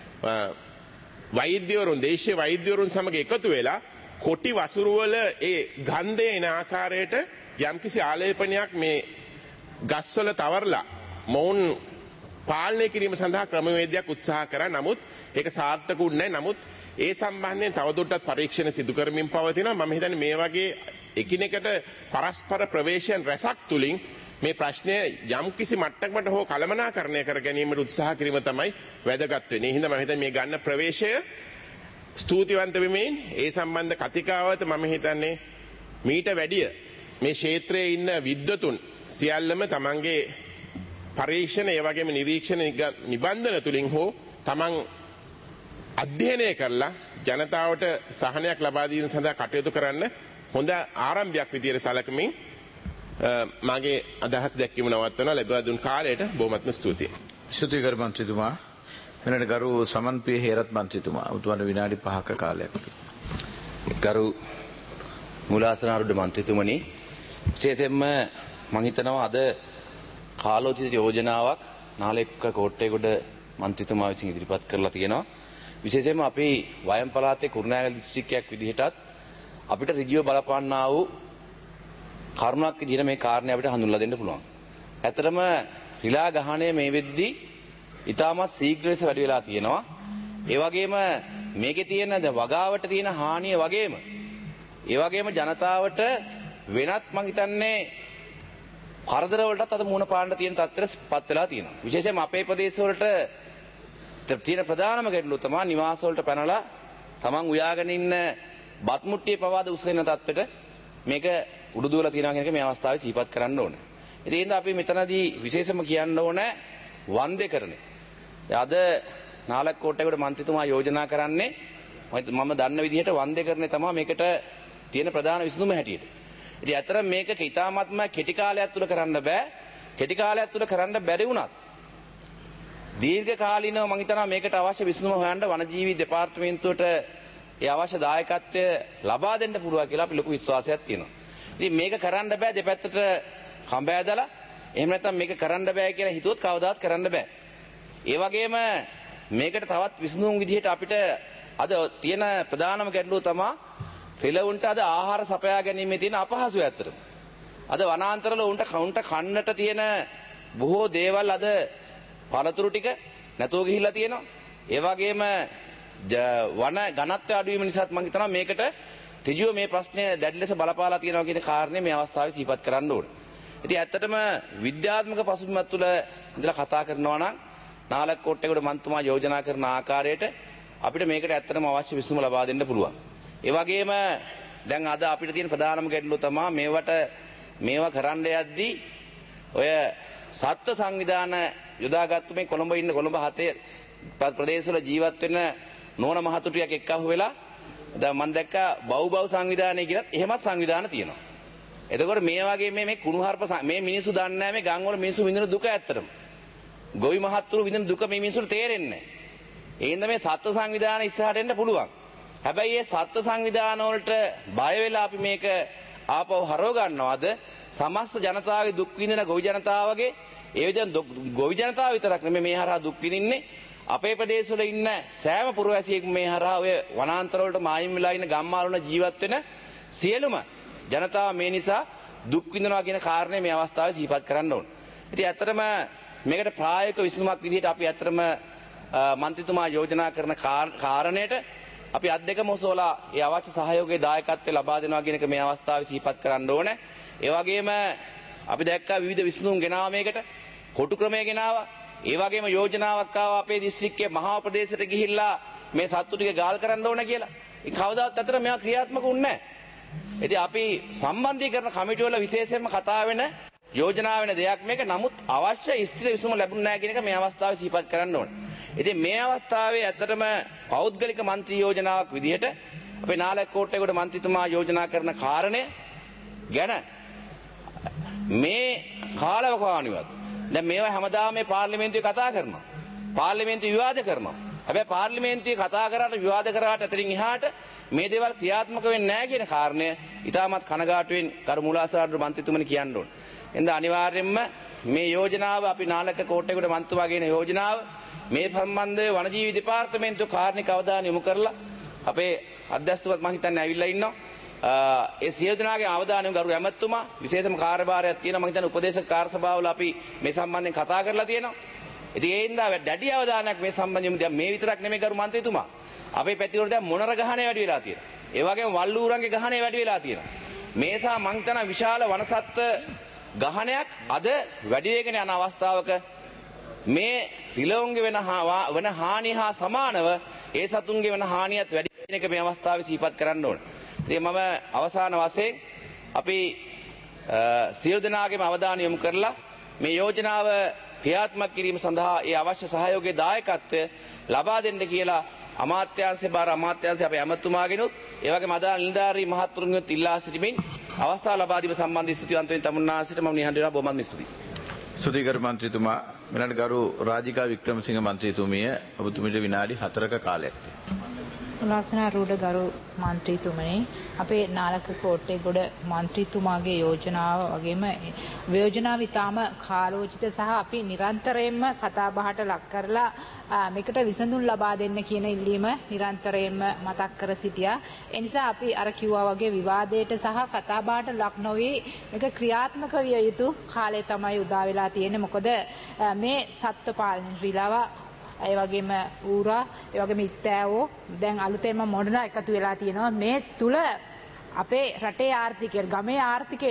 වෛද්‍යවරුන් දේශීය වෛද්‍යවරුන් සමග එකතු වෙලා කොටි වසුරු වල ඒ ගන්ධය එන ආකාරයට යම්කිසි ආලේපනයක් මේ ගස්වල තවරලා මොවුන් පාලනය කිරීම සඳහා ක්‍රමවේදයක් උත්සාහ කරා. නමුත් ඒක සාර්ථකුත් නැහැ. නමුත් ඒ සම්බන්ධයෙන් තවදුරටත් පරීක්ෂණ සිදු කරමින් පවතිනවා. මම හිතන්නේ මේ වගේ එකිනෙකට පරස්පර ප්‍රවේශයන් රැසක් තුලින් මේ ප්‍රශ්නය යම්කිසි මට්ටමකට හෝ කළමනාකරණය කර ගැනීමට උත්සාහ කිරීම තමයි වැදගත් වෙන්නේ. ඒ හින්දා මම හිතන්නේ මේ ගන්න ප්‍රවේශය ස්තුතිවන්ත වෙමින් ඒ සම්බන්ධ කතිකාවත මම හිතන්නේ මීට වැඩිය මේ ක්ෂේත්‍රයේ ඉන්න විද්වතුන් සියල්ලම තමන්ගේ පරීක්ෂණ ඒ වගේම නිරීක්ෂණ නිබන්ධන තුලින් හෝ තමන් අධ්‍යයනය කරලා ජනතාවට සහනයක් ලබා දීම සඳහා කටයුතු කරන්න හොඳ ආරම්භයක් විදියට සැලකමින් මාගේ අදහස් දැක්වීම නවත්වනවා. ලැබුවා දුන් කාලයට බොහොමත්ම ස්තුතියි.
ස්තුතියි කරු මන්ත්‍රීතුමා. මෙන්නට ගරු සමන්පිය හේරත් මන්ත්‍රීතුමා උතුමන්ට විනාඩි 5ක කාලයක්.
ගරු මූලාසනාරූඪ මන්ත්‍රීතුමනි, විශේෂයෙන්ම මම හිතනවා අද කාලෝචිත යෝජනාවක් නාලෙක්ක කෝට්ටේගොඩ මන්ත්‍රීතුමා විසින් ඉදිරිපත් කරලා තියෙනවා. විශේෂයෙන්ම අපි වයම් පළාතේ කුරුණෑගල දිස්ත්‍රික්කයක් විදිහටත් අපිට ඍජුව බලපාන්නා වූ කරුණක් විදිහට මේ කාරණේ අපිට හඳුන්වලා දෙන්න පුළුවන්. ඇත්තටම රිලා ගහණය මේ වෙද්දී ඉතාමත් ශීඝ්‍ර ලෙස වැඩි වෙලා තියෙනවා. ඒ වගේම මේකේ තියෙන වගාවට තියෙන හානිය වගේම ඒ වගේම ජනතාවට වෙනත් මං හිතන්නේ කරදර වලටත් අද මුහුණ පාන්න තියෙන තත්ත්වයටපත් වෙලා තියෙනවා. විශේෂයෙන්ම අපේ ප්‍රදේශ වලට තියෙන ප්‍රධානම ගැටලුව තමයි නිවාස වලට පැනලා තමන් උයාගෙන ඉන්න බත් මුට්ටියේ පවාද උස්සගෙන තත්ත්වයට මේක උඩුදුවලා තියෙනවා කියන එක මේ අවස්ථාවේ සිහිපත් කරන්න ඕනේ. ඉතින් අපි මෙතනදී විශේෂම කියන්න ඕනේ වන්දේකරණය. අද නාලක්කෝට්ටේගොඩ මන්ත්‍රීතුමා යෝජනා කරන්නේ මම දන්න විදිහට වන්දේකරණය තමයි මේකට තියෙන ප්‍රධාන විසඳුම හැටියට. ඉතින් අතර මේක ඉතාමත්ම කෙටි කාලයක් තුල කරන්න බෑ. කෙටි කාලයක් තුල කරන්න බැරි වුණත් දීර්ඝ කාලීනව මම හිතනවා මේකට අවශ්‍ය විසඳුම හොයන්න වනජීවි දෙපාර්තමේන්තුවට ඒ අවශ්‍ය දායකත්වය ලබා දෙන්න පුළුවන් කියලා අපි ලොකු විශ්වාසයක් තියෙනවා. ඉතින් මේක කරන්න බෑ දෙපැත්තට කඹ ඇදලා එහෙම නැත්නම් මේක කරන්න බෑ කියලා හිතුවොත් කවදාවත් කරන්න බෑ. ඒ වගේම මේකට තවත් විසඳුම් විදිහට අපිට අද තියෙන ප්‍රධානම ගැටලුව තමයි රිලවුන්ට අද ආහාර සපයා ගැනීමේ තියෙන අපහසුය ඇත්තටම. අද වනාන්තරවල උන්ට කන්නට තියෙන බොහෝ දේවල් අද පළතුරු ටික නැතුව ගිහිල්ලා තියෙනවා. ඒ වගේම වන ඝනත්වය අඩු වීම නිසාත් මම හිතනවා මේකට ඍජුව මේ ප්‍රශ්නය දැඩි ලෙස බලපාලා තියෙනවා කියන කාරණේ මේ අවස්ථාවේ සිහිපත් කරන්න ඕනේ. ඉතින් ඇත්තටම විද්‍යාත්මක පසුබිමක් තුළ ඉඳලා කතා කරනවා නම් නාලක්කෝට්ටේගොඩ මන්ත්‍රීතුමා යෝජනා කරන ආකාරයට අපිට මේකට ඇත්තටම අවශ්‍ය විසඳුම ලබා දෙන්න පුළුවන්. ඒ වගේම දැන් අද අපිට තියෙන ප්‍රධානම ගැටලුව තමයි මේවා කරන්න යද්දී ඔය සත්ත්ව සංවිධාන යොදාගත්තු මේ කොළඹ ඉන්න කොළඹ 7 ප්‍රදේශවල ජීවත් වෙන නෝන මහතුටියක් එක්කහුව වෙලා දැන් මම දැක්කා බව් සංවිධානය කියලත් එහෙමත් සංවිධාන තියෙනවා. එතකොට මේ වගේ මේ කුණුහරුප මේ මිනිස්සු දන්නේ නැහැ මේ ගම් වල මිනිස්සු විඳින දුක ඇත්තටම. ගොවි මහත්තුරු විඳින දුක මේ මිනිස්සුන්ට තේරෙන්නේ නැහැ. ඒ හින්දා මේ සත්ත්ව සංවිධාන ඉස්සරහට එන්න පුළුවන්. හැබැයි මේ සත්ත්ව සංවිධාන වලට බය වෙලා අපි මේක ආපහු හරව ගන්නවද සමස්ත ජනතාවගේ දුක් විඳින ගොවි ජනතාවගේ ඒ විදිහෙන් ගොවි ජනතාව විතරක් නෙමෙයි මේ හරහා දුක් විඳින්නේ අපේ ප්‍රදේශවල ඉන්න සෑම පුරවැසියෙක්ම මේ හරහා ඔය වනාන්තර වලට මායිම් වෙලා ඉන්න ගම්මාල වල ජීවත් වෙන සියලුම ජනතාව මේ නිසා දුක් විඳිනවා කියන කාරණේ මේ අවස්ථාවේ සිහිපත් කරන්න ඕන. ඉතින් ඇත්තටම මේකට ප්‍රායෝගික විසඳුමක් විදිහට අපි ඇත්තටම මන්ත්‍රීතුමා යෝජනා කරන කාරණයට අපි අත් දෙකම ඔසවලා ඒ අවශ්‍ය සහයෝගයේ දායකත්වය ලබා දෙනවා කියන එක මේ අවස්ථාවේ සිහිපත් කරන්න ඕනේ. ඒ වගේම අපි දැක්කා විවිධ විසඳුම් ගෙනාවා මේකට කොටු ක්‍රමය ගෙනාවා. ඒ වගේම යෝජනාවක් ආවා අපේ දිස්ත්‍රික්කයේ මහා ප්‍රදේශයට ගිහිල්ලා මේ සත්තු ටික ගාල් කරන්න ඕන කියලා. ඒ කවදාවත් අතර මේවා ක්‍රියාත්මක වුණේ නැහැ. ඉතින් අපි සම්බන්ධීකරණ කමිටුව වල විශේෂයෙන්ම කතා වෙන යෝජනා වෙන දෙයක් මේක. නමුත් අවශ්‍ය ස්ථිර විසඳුම ලැබුණ නැහැ කියන එක මේ අවස්ථාවේ සිහිපත් කරන්න ඕනේ. ඉතින් මේ අවස්ථාවේ ඇත්තටම පෞද්ගලික මන්ත්‍රී යෝජනාවක් විදිහට අපේ නාලක්කෝට්ටේගොඩ මන්ත්‍රීතුමා යෝජනා කරන කාරණය ගැන මේ කාලවකවානුවත් දැන් මේවා හැමදාම මේ පාර්ලිමේන්තුවේ කතා කරනවා. පාර්ලිමේන්තුවේ විවාද කරනවා. හැබැයි පාර්ලිමේන්තුවේ කතා කරාට විවාද කරාට අතරින් එහාට මේ දේවල් ක්‍රියාත්මක වෙන්නේ නැහැ කියන කාරණය ඉතාමත් කනගාටුවෙන් කරු මූලාසාර මන්ත්‍රීතුමනි කියන්න ඕන. එහෙනම් අනිවාර්යයෙන්ම මේ යෝජනාව අපි නාලක්කෝට්ටේගොඩ මන්ත්‍රීතුමා කියන යෝජනාව මේ සම්බන්ධව වනජීවි දෙපාර්තමේන්තුව කාර්නික අවධානය යොමු කරලා අපේ අධ්‍යක්ෂකවත් මම හිතන්නේ ඇවිල්ලා ඉන්නවා. ඒ සියලු දෙනාගේ අවධානය ගරු ඇමතුමා විශේෂම කාර්යභාරයක් තියෙනවා. මම හිතන්නේ උපදේශක කාර්ය සභාවල අපි මේ සම්බන්ධයෙන් කතා කරලා තියෙනවා. ඉතින් ඒ හින්දා දැඩි අවධානයක් මේ සම්බන්ධයෙන් දැන් මේ විතරක් නෙමෙයි ගරු මන්ත්‍රීතුමා. අපේ පැතිවල දැන් මොනර ගහණය වැඩි වෙලා තියෙනවා. ඒ වගේම වල්ලූරන්ගේ ගහණය වැඩි වෙලා තියෙනවා. මේසා මම හිතනවා විශාල වනසත්ත්ව ගහණයක් අද වැඩි වෙගෙන යන අවස්ථාවක මේ රිලවුන්ගේ වෙන හානිය හා සමානව ඒ සතුන්ගේ වෙන හානියත් වැඩි වෙන එක මේ අවස්ථාවේ සිහිපත් කරන්න ඕන. ඉතින් මම අවසාන වශයෙන් අපි සියලු දෙනාගේම අවධානය යොමු කරලා මේ යෝජනාව ක්‍රියාත්මක කිරීම සඳහා ඒ අවශ්‍ය සහයෝගයේ දායකත්වය ලබා දෙන්න කියලා අමාත්‍යාංශේ බාර අමාත්‍යාංශේ අපේ ඇමතුමාගෙනුත් ඒ වගේම අදාළ නිලධාරී මහත්තුරුන්ගෙනුත් ඉල්ලා සිටිමින් අවස්ථාව ලබා දීම සම්බන්ධ ස්තුතිවන්තයින් තමුන්නාසිට මම නිහඬ වෙනවා බොහොමත් ස්තුතියි.
ස්තුතිකරු මන්ත්‍රීතුමා මෙලට ගරු රාජිකා වික්‍රමසිංහ මන්ත්‍රීතුමිය ඔබතුමිට විනාඩි 4ක කාලයක් තියෙනවා.
උල්ලාසනාරූඪ ගරු මන්ත්‍රීතුමනි අපේ නාලක්කෝට්ටේගොඩ මන්ත්‍රීතුමාගේ යෝජනාව වගේම යෝජනාව ඉතාම කාලෝචිත සහ අපි නිරන්තරයෙන්ම කතා බහට ලක් කරලා මේකට විසඳුම් ලබා දෙන්න කියන ඉල්ලීම නිරන්තරයෙන්ම මතක් කර සිටියා. ඒ නිසා අපි අර කිව්වා වගේ විවාදයට සහ කතා බහට ලක් නොවි මේක ක්‍රියාත්මක විය යුතු කාලය තමයි උදා වෙලා තියෙන්නේ. මොකද මේ සත්ත්ව පාලන රිලව ඒ වගේම ඌරා ඒ වගේම ඉත්තෑවෝ දැන් අලුතෙන්ම මොඩර්න එකතු වෙලා තියෙනවා. මේ තුල අපේ රටේ ආර්ථිකයට ගමේ ආර්ථිකයට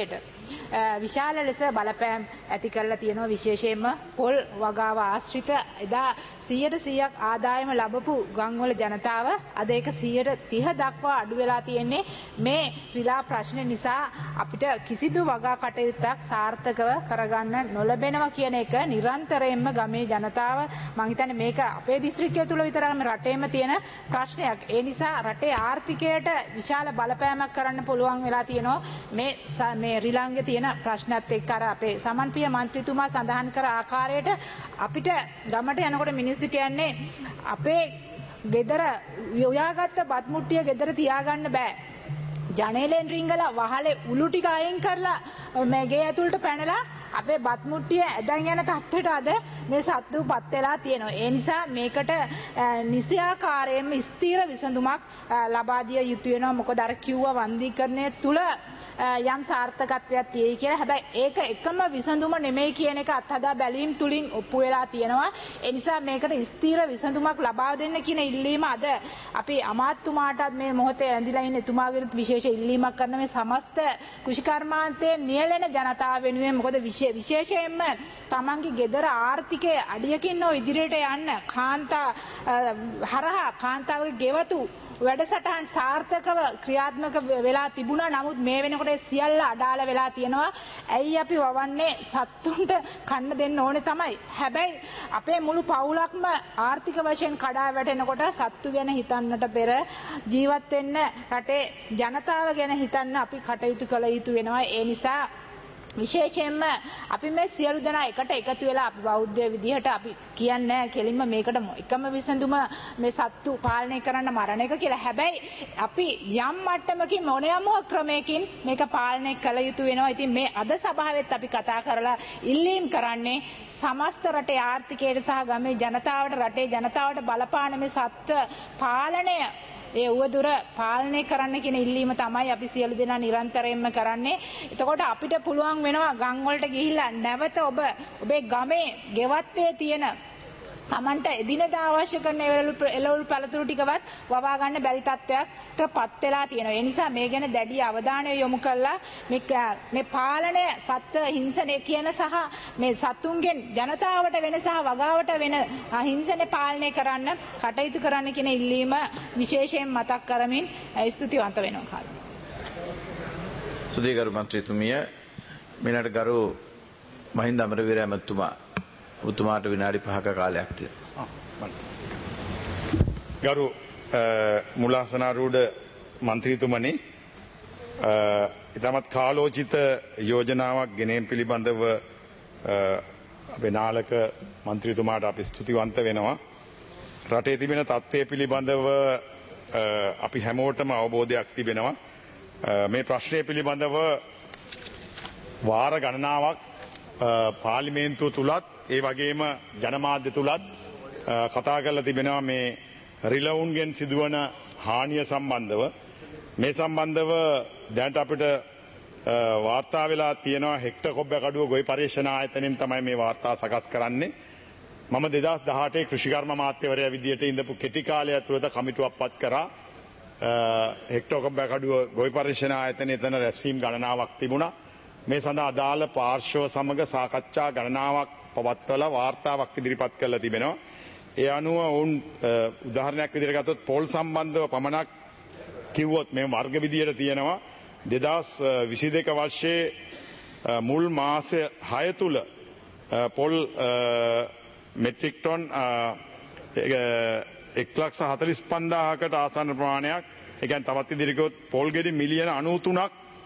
විශාල ලෙස බලපෑම් ඇති කරලා තියෙනවා විශේෂයෙන්ම පොල් වගාව ආශ්‍රිත එදා 100% ආදායම ලැබපු ගම්වල ජනතාව අද ඒක 130 දක්වා අඩු වෙලා තියෙන්නේ මේ රිලා ප්‍රශ්න නිසා අපිට කිසිදු වගා කටයුත්තක් සාර්ථකව කරගන්න නොලැබෙනවා කියන එක නිරන්තරයෙන්ම ගමේ ජනතාව මම හිතන්නේ මේක අපේ දිස්ත්‍රික්කය තුල විතරක් රටේම තියෙන ප්‍රශ්නයක්. ඒ නිසා රටේ ආර්ථිකයට විශාල බලපෑමක් කරන්න පුළුවන් වෙලා තියෙනවා මේ රිලාංගේ තියෙන ප්‍රශ්නත් එක්ක අර අපේ සමන්පිය මන්ත්‍රීතුමා සඳහන් කර ආකාරයට අපිට ගමට යනකොට මිනිස්සු කියන්නේ අපේ ගෙදර උයාගත්ත බත් මුට්ටිය ගෙදර තියාගන්න බෑ. ජනේලෙන් රිංගලා වහලේ උළු ටික අයින් කරලා මේ ගේ ඇතුළට පැනලා අපේ බත් මුට්ටිය ඇදන් යන තත්ත්වයට අද මේ සත්තු පත් වෙලා තියෙනවා. ඒ නිසා මේකට නිසියාකාරයෙන්ම ස්ථීර විසඳුමක් ලබා දිය යුතු වෙනවා. මොකද අර කිව්වා වන්දීකරණය තුල යම් සාර්ථකත්වයක් තියෙයි කියලා. හැබැයි ඒක එකම විසඳුම නෙමෙයි කියන එක අත්හදා බැලීම් තුලින් ඔප්පු වෙලා තියෙනවා. ඒ නිසා මේකට ස්ථීර විසඳුමක් ලබා දෙන්න කියන ඉල්ලීම අද අපි අමාත්‍යතුමාටත් මේ මොහොතේ ඇඳිලා ඉන්න එතුමාගෙනුත් විශේෂ ඉල්ලීමක් කරන මේ සමස්ත කෘෂිකර්මාන්තයේ නියැලෙන ජනතාව වෙනුවෙන් මොකද විශේෂයෙන්ම තමන්ගේ ගෙදර ආර්ථිකය අඩියකින් නෝ ඉදිරියට යන්න කාන්තාවගේ ගෙවතු වැඩසටහන් සාර්ථකව ක්‍රියාත්මක වෙලා තිබුණා. නමුත් මේ වෙනකොට සියල්ල අඩාල වෙලා තියෙනවා. ඇයි අපි වවන්නේ සත්තුන්ට කන්න දෙන්න ඕනේ තමයි. හැබැයි අපේ මුළු පවුලක්ම ආර්ථික වශයෙන් කඩා වැටෙනකොට සත්තු ගැන හිතන්නට පෙර ජීවත් වෙන්න රටේ ජනතාව ගැන හිතන්න අපි කටයුතු කළ යුතු වෙනවා. ඒ නිසා විශේෂයෙන්ම අපි මේ සියලු දෙනා එකට එකතු වෙලා අපි බෞද්ධ විදිහට අපි කියන්නේ කෙලින්ම මේකට එකම විසඳුම මේ සත්තු පාලනය කරන්න මරණ එක කියලා. හැබැයි අපි යම් මට්ටමකින් මොනියම ක්‍රමයකින් මේක පාලනය කළ යුතු වෙනවා. ඉතින් මේ අද සභාවෙත් අපි කතා කරලා ඉල්ලීම් කරන්නේ සමස්ත රටේ ආර්ථිකයට සහ ගමේ ජනතාවට රටේ ජනතාවට බලපාන මේ සත්ත්ව පාලනය ඒ උවදුර පාලනය කරන්න කියන ඉල්ලීම තමයි අපි සියලු දෙනා නිරන්තරයෙන්ම කරන්නේ. එතකොට අපිට පුළුවන් වෙනවා ගම් වලට ගිහිල්ලා නැවත ඔබේ ගමේ ගෙවත්තේ තියෙන තමන්ට එදිනදා අවශ්‍ය කරන එළවලු පළතුරු ටිකවත් වවා ගන්න බැරි තත්ත්වයකට පත් වෙලා තියෙනවා. ඒ නිසා මේ ගැන දැඩි අවධානය යොමු කළා මේ පාලනය සත්ත්ව හිංසනය කියන සහ මේ සතුන්ගෙන් ජනතාවට වෙන සහ වගාවට වෙන හිංසනය පාලනය කරන්න කටයුතු කරන්න කියන ඉල්ලීම විශේෂයෙන් මතක් කරමින් ස්තුතිවන්ත වෙනවා කාලේ.
සුදීගරු මන්ත්‍රීතුමිය මිනට ගරු මහින්ද අමරවීර ඇමතුමා උතුමාට විනාඩි 5ක කාලයක් තියෙනවා.
ගරු මුලාසනාරූඪ මන්ත්‍රීතුමනි ඉතාමත් කාලෝචිත යෝජනාවක් ගෙනීම පිළිබඳව අපේ නාලක මන්ත්‍රීතුමාට අපි ස්තුතිවන්ත වෙනවා. රටේ තිබෙන තත්ත්වය පිළිබඳව අපි හැමෝටම අවබෝධයක් තිබෙනවා. මේ ප්‍රශ්නය පිළිබඳව වාර ගණනාවක් පාර්ලිමේන්තුව තුලත් ඒ වගේම ජනමාධ්‍ය තුලත් කතා කරලා තිබෙනවා මේ රිලවුන්ගෙන් සිදුවන හානිය සම්බන්ධව. මේ සම්බන්ධව දැනට අපිට වාර්තා වෙලා තියෙනවා හෙක්ටර් කොබ්බකඩුව ගොවි පරීක්ෂණ ආයතනයෙන් තමයි මේ වාර්තා සකස් කරන්නේ. මම 2018 කෘෂිකර්ම අමාත්‍යවරයා විදියට ඉඳපු කෙටි කාලය ඇතුළත කමිටුවක් පත් කරා. හෙක්ටර් කොබ්බකඩුව ගොවි පරීක්ෂණ ආයතනයේ එතන රැස්වීම් ගණනාවක් තිබුණා. මේ සඳහා අදාළ පාර්ශ්ව සමග සාකච්ඡා ගණනාවක් පවත්වලා වාර්තාවක් ඉදිරිපත් කරලා තිබෙනවා. ඒ අනුව ඔවුන් උදාහරණයක් විදිහට ගත්තොත් පොල් සම්බන්ධව පමණක් කිව්වොත් මේ වර්ග විදියට තියෙනවා 2022 වර්ෂයේ මුල් මාස 6 තුල පොල් මෙට්‍රික් ටන් 1,45,000කට ආසන්න ප්‍රමාණයක් ඒ කියන්නේ තවත් ඉදිරියට පොල් ගෙඩි මිලියන 93ක්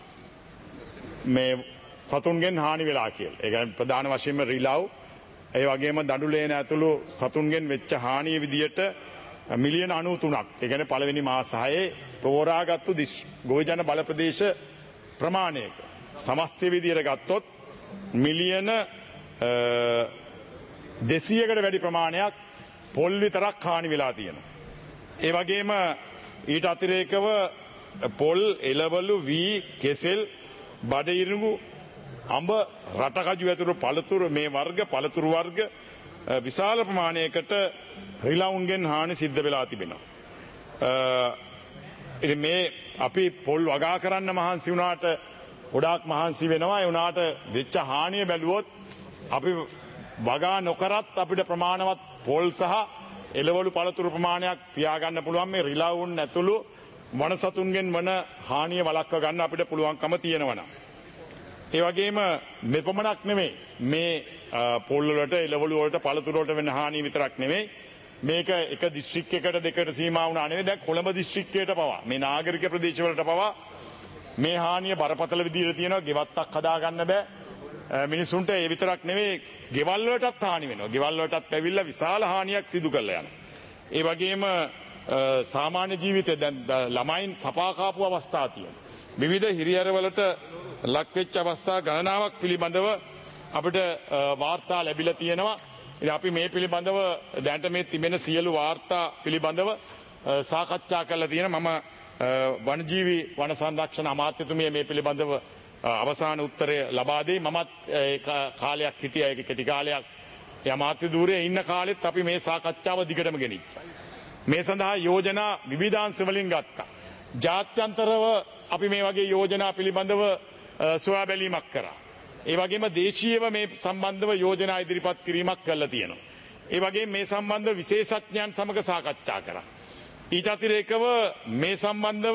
මේ සතුන්ගෙන් හානි වෙලා කියලා. ඒ කියන්නේ ප්‍රධාන වශයෙන්ම රිලව් ඒ වගේම දඬුලේන ඇතුළු සතුන්ගෙන් වෙච්ච හානිය විදියට මිලියන 93ක්. ඒ කියන්නේ පළවෙනි මාස 6 තෝරාගත්තු ගොවි ජන බල ප්‍රදේශ ප්‍රමාණයක සමස්තය විදියට ගත්තොත් මිලියන 200කට වැඩි ප්‍රමාණයක් පොල් විතරක් හානි වෙලා තියෙනවා. ඒ වගේම ඊට අතිරේකව පොල් එළවලු වී කෙසෙල් බඩ ඉරිඟු අඹ රටකජු ඇතුළු පළතුරු මේ වර්ග පළතුරු වර්ග විශාල ප්‍රමාණයකට රිලවුන්ගෙන් හානි සිද්ධ වෙලා තිබෙනවා. ඉතින් මේ අපි පොල් වගා කරන්න මහන්සි වුණාට ගොඩාක් මහන්සි වෙනවා. ඒ වුණාට වෙච්ච හානිය බැලුවොත් අපි වගා නොකරත් අපිට ප්‍රමාණවත් පොල් සහ එළවලු පළතුරු ප්‍රමාණයක් තියාගන්න පුළුවන් මේ රිලවුන් ඇතුළු වනසතුන්ගෙන් වන හානිය වළක්ව ගන්න අපිට පුළුවන්කම තියෙනවා. ඒ වගේම මෙපමණක් නෙමෙයි මේ පොල් වලට එළවලු වලට පළතුරු වලට වෙන හානිය විතරක් නෙමෙයි මේක එක දිස්ත්‍රික්කයකට දෙකට සීමා වුණා නෙවෙයි දැන් කොළඹ දිස්ත්‍රික්කයට පවා මේ නාගරික ප්‍රදේශවලට පවා මේ හානිය බරපතල විදිහට තියෙනවා. ගෙවත්තක් හදාගන්න බෑ. මිනිසුන්ට ඒ විතරක් නෙවෙයි ගෙවල් වලටත් හානි වෙනවා. ගෙවල් වලටත් ඇවිල්ලා විශාල හානියක් සිදු කරලා යනවා. ඒ වගේම සාමාන්‍ය ජීවිතේ දැන් ළමයින් සපා කාපු අවස්ථා තියෙනවා. විවිධ හිරිහැරවලට ලක් වෙච්ච අවස්ථා ගණනාවක් පිළිබඳව අපිට වාර්තා ලැබිලා තියෙනවා. ඉතින් අපි මේ පිළිබඳව දැනට මේ තිබෙන සියලු වාර්තා පිළිබඳව සාකච්ඡා කරලා තියෙනවා. මම වනජීවි වන සංරක්ෂණ අමාත්‍යතුමිය මේ පිළිබඳව අවසාන උත්තරය ලබා දෙයි. මමත් කාලයක් හිටියා ඒක කෙටි කාලයක්. ඒ අමාත්‍ය ධූරයේ ඉන්න කාලෙත් අපි මේ සාකච්ඡාව දිගටම ගෙනිච්චා. මේ සඳහා යෝජනා විවිධාංශ වලින් ගත්තා. ජාත්‍යන්තරව අපි මේ වගේ යෝජනා පිළිබඳව සොයා බැලීමක් කරා. ඒ වගේම දේශීයව මේ සම්බන්ධව යෝජනා ඉදිරිපත් කිරීමක් කළා තියෙනවා. ඒ වගේම මේ සම්බන්ධ විශේෂඥයන් සමග සාකච්ඡා කරා. ඊට අතිරේකව මේ සම්බන්ධව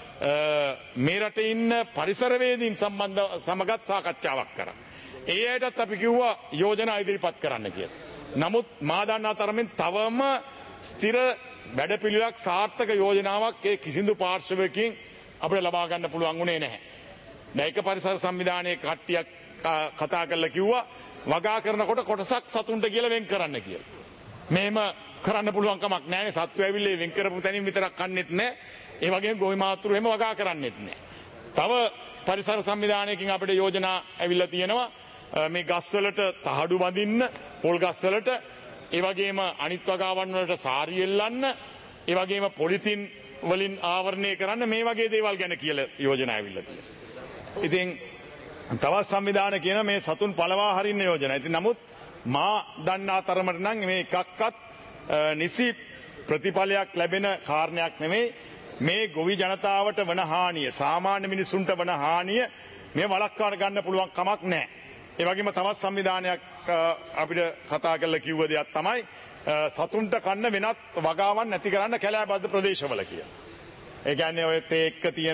මේ රටේ ඉන්න පරිසරවේදීන් සමගත් සාකච්ඡාවක් කරා. ඒ අයටත් අපි කිව්වා යෝජනා ඉදිරිපත් කරන්න කියලා. නමුත් මා දන්නා තරමින් තවම ස්ථිර වැඩපිළිවෙලක් සාර්ථක යෝජනාවක් ඒ කිසිදු පාර්ශවයකින් අපිට ලබා ගන්න පුළුවන් වුණේ නැහැ. දැන් ඒක පරිසර සංවිධානයේ කට්ටියක් කතා කරලා කිව්වා වගා කරනකොට කොටසක් සතුන්ට කියලා වෙන් කරන්න කියලා. මෙහෙම කරන්න පුළුවන් කමක් නැහැ. සත්තු ඇවිල්ලා වෙන් කරපු තැනින් විතරක් කන්නේත් නැහැ. ඒ වගේම ගොවි මාතෘ එහෙම වගා කරන්නේත් නැහැ. තව පරිසර සංවිධානයකින් අපිට යෝජනා ඇවිල්ලා තියෙනවා මේ ගස්වලට තහඩු බඳින්න, පොල් ගස්වලට, ඒ වගේම අනිත් වගාවන් වලට සාරි එල්ලන්න, ඒ වගේම පොලිතින් වලින් ආවරණය කරන්න මේ වගේ දේවල් ගැන කියලා යෝජනා ඇවිල්ලා තියෙනවා. ඉතින් තවත් සංවිධාන කියන මේ සතුන් පළවා හරින්න යෝජනා. ඉතින් නමුත් මා දන්නා තරමට නම් මේ එකක්වත් නිසි ප්‍රතිඵලයක් ලැබෙන කාරණයක් නෙමෙයි. මේ ගොවි ජනතාවට වන හානිය, සාමාන්‍ය මිනිසුන්ට වන හානිය මේ වළක්වා ගන්න පුළුවන් කමක් නැහැ. ඒ වගේම තවත් සංවිධානයක් අපිට කතා කරලා කිව්ව දෙයක් තමයි සතුන්ට කන්න වෙනත් වගාවන් නැති කරන්න කැලෑබද්ධ ප්‍රදේශවල කියලා. ඒ කියන්නේ ඔය තේක්ක තියෙන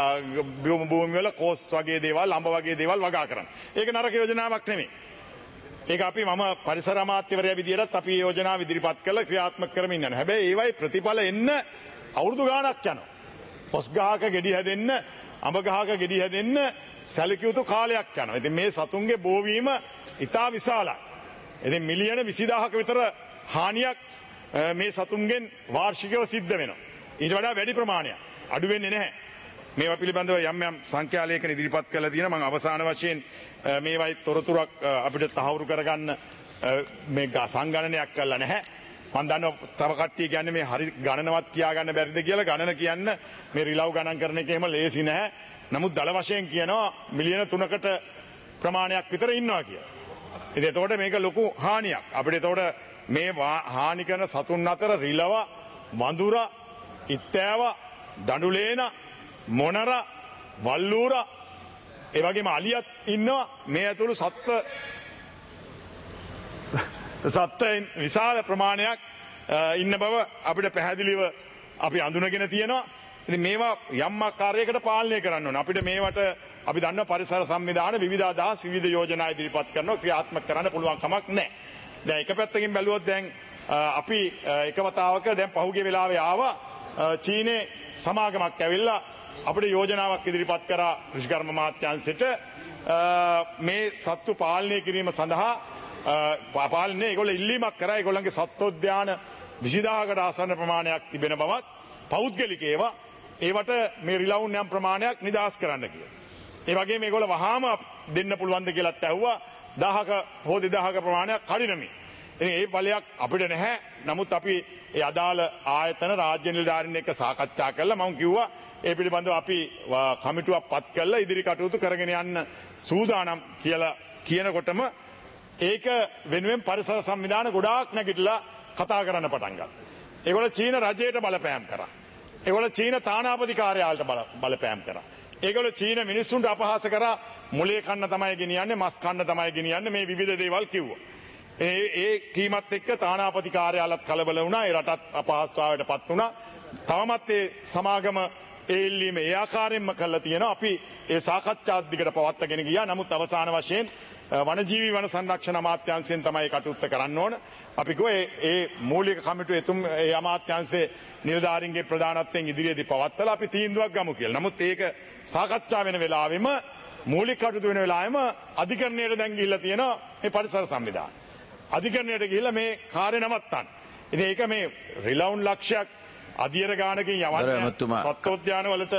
භූමි වල කෝස් වගේ දේවල්, අඹ වගේ දේවල් වගා කරන්න. ඒක නරක යෝජනාවක් නෙමෙයි. ඒක අපි මම පරිසර අමාත්‍යවරයා විදියටත් අපි යෝජනා ඉදිරිපත් කරලා ක්‍රියාත්මක කරමින් යනවා. හැබැයි ඒවයි ප්‍රතිඵල එන්න අවුරුදු ගාණක් යනවා. පොස් ගහක ගෙඩි හැදෙන්න, අඹ ගහක ගෙඩි හැදෙන්න සැලකිය යුතු කාලයක් යනවා. ඉතින් මේ සතුන්ගේ බෝවීම ඉතා විශාලයි. ඉතින් මිලියන 20000ක විතර හානියක් මේ සතුන්ගෙන් වාර්ෂිකව සිද්ධ වෙනවා. ඊට වඩා වැඩි ප්‍රමාණයක්. අඩු වෙන්නේ නැහැ. මේවා පිළිබඳව යම් යම් සංඛ්‍යා ලේඛන ඉදිරිපත් කරලා තියෙනවා. මම අවසාන වශයෙන් මේවයි තොරතුරක් අපිට තහවුරු කරගන්න මේ සංගණනයක් කළා නැහැ. මම දන්නවා තව කට්ටිය කියන්නේ මේ හරි ගණනවත් කියා ගන්න බැරිද කියලා. ගණන කියන්න මේ රිලව් ගණන් කරන එක එහෙම ලේසි නැහැ. නමුත් දල වශයෙන් කියනවා මිලියන 3කට ප්‍රමාණයක් විතර ඉන්නවා කියලා. ඉතින් එතකොට මේක ලොකු හානියක්. අපිට එතකොට මේ හානි කරන සතුන් අතර රිලව, වඳුර, ඉත්තෑව, දඬුලේන, මොනර, වල්ලූර, ඒ වගේම අලියත් ඉන්නවා. මේ ඇතුළු සත්ත්වයන් විශාල ප්‍රමාණයක් ඉන්න බව අපිට පැහැදිලිව අපි අඳුනගෙන තියෙනවා. ඉතින් මේවා යම් ආකාරයකට පාලනය කරන්න ඕන. අපිට මේවට අපි දන්නවා පරිසර සංවිධාන විවිධ අදහස් විවිධ යෝජනා ඉදිරිපත් කරනවා. ක්‍රියාත්මක කරන්න පුළුවන් කමක් නැහැ. දැන් එක පැත්තකින් බැලුවොත් දැන් අපි එක වතාවක දැන් පහුගිය වෙලාවේ ආවා චීනේ සමාගමක් ඇවිල්ලා අපිට යෝජනාවක් ඉදිරිපත් කරා කෘෂිකර්ම අමාත්‍යාංශයට මේ සත්තු පාලනය කිරීම සඳහා පාලනය ඒගොල්ලෝ ඉල්ලීමක් කරා. ඒගොල්ලන්ගේ සත්වෝද්‍යාන 20000කට ආසන්න ප්‍රමාණයක් තිබෙන බවත් පෞද්ගලික ඒවා ඒවට මේ රිලවුන් යම් ප්‍රමාණයක් නිදහස් කරන්න කියලා. ඒ වගේම මේගොල්ලෝ වහාම දෙන්න පුළුවන්ද කියලාත් ඇහුවා. 1000ක හෝ 2000ක ප්‍රමාණයක් කඩිනමි. ඉතින් ඒ බලයක් අපිට නැහැ. නමුත් අපි ඒ අදාළ ආයතන රාජ්‍ය නිලධාරීන් එක්ක සාකච්ඡා කළා. මම කිව්වා ඒ පිළිබඳව අපි කමිටුවක් පත් කරලා ඉදිරි කටයුතු කරගෙන යන්න සූදානම් කියලා කියනකොටම ඒක වෙනුවෙන් පරිසර සංවිධාන ගොඩාක් නැගිටලා කතා කරන්න පටන් ගත්තා. ඒගොල්ලෝ චීන රජයට බලපෑම් කරා. ඒගොල්ලෝ චීන තානාපති කාර්යාලයට බලපෑම් කරා. ඒගොල්ලෝ චීන මිනිස්සුන්ට අපහාස කරා මොලේ කන්න තමයි ගෙනියන්නේ මස් කන්න තමයි ගෙනියන්නේ මේ විවිධ දේවල් කිව්වා. ඒ කීමත් එක්ක තානාපති කාර්යාලත් කලබල වුණා. ඒ රටත් අපහසුතාවයට පත් වුණා. තවමත් ඒ සමාගම ඒ ඉල්ලීම ඒ ආකාරයෙන්ම කළා තියෙනවා. අපි ඒ සාකච්ඡා දිගට පවත්වාගෙන ගියා. නමුත් අවසාන වශයෙන් වනජීවී වන සංරක්ෂණ අමාත්‍යාංශයෙන් තමයි කටයුත්ත කරන්න ඕන. අපි ගෝ ඒ මූලික කමිටුව එතුම් ඒ අමාත්‍යාංශයේ නිලධාරීන්ගේ ප්‍රධානත්වයෙන් ඉදිරියේදී පවත්වලා අපි තීන්දුවක් ගමු කියලා. නමුත් ඒක සාකච්ඡා වෙන වෙලාවෙම මූලික කටයුතු වෙන වෙලාවෙම අධිකරණයට දැන් ගිහිල්ලා තියෙනවා මේ පරිසර සංවිධාන. අධිකරණයට ගිහිල්ලා මේ කාර්ය නවත්තන්න. ඉතින් ඒක මේ රිලවුන් ලක්ෂයක් අධියර ගානකින් යවන්න සත්වෝද්‍යාන වලට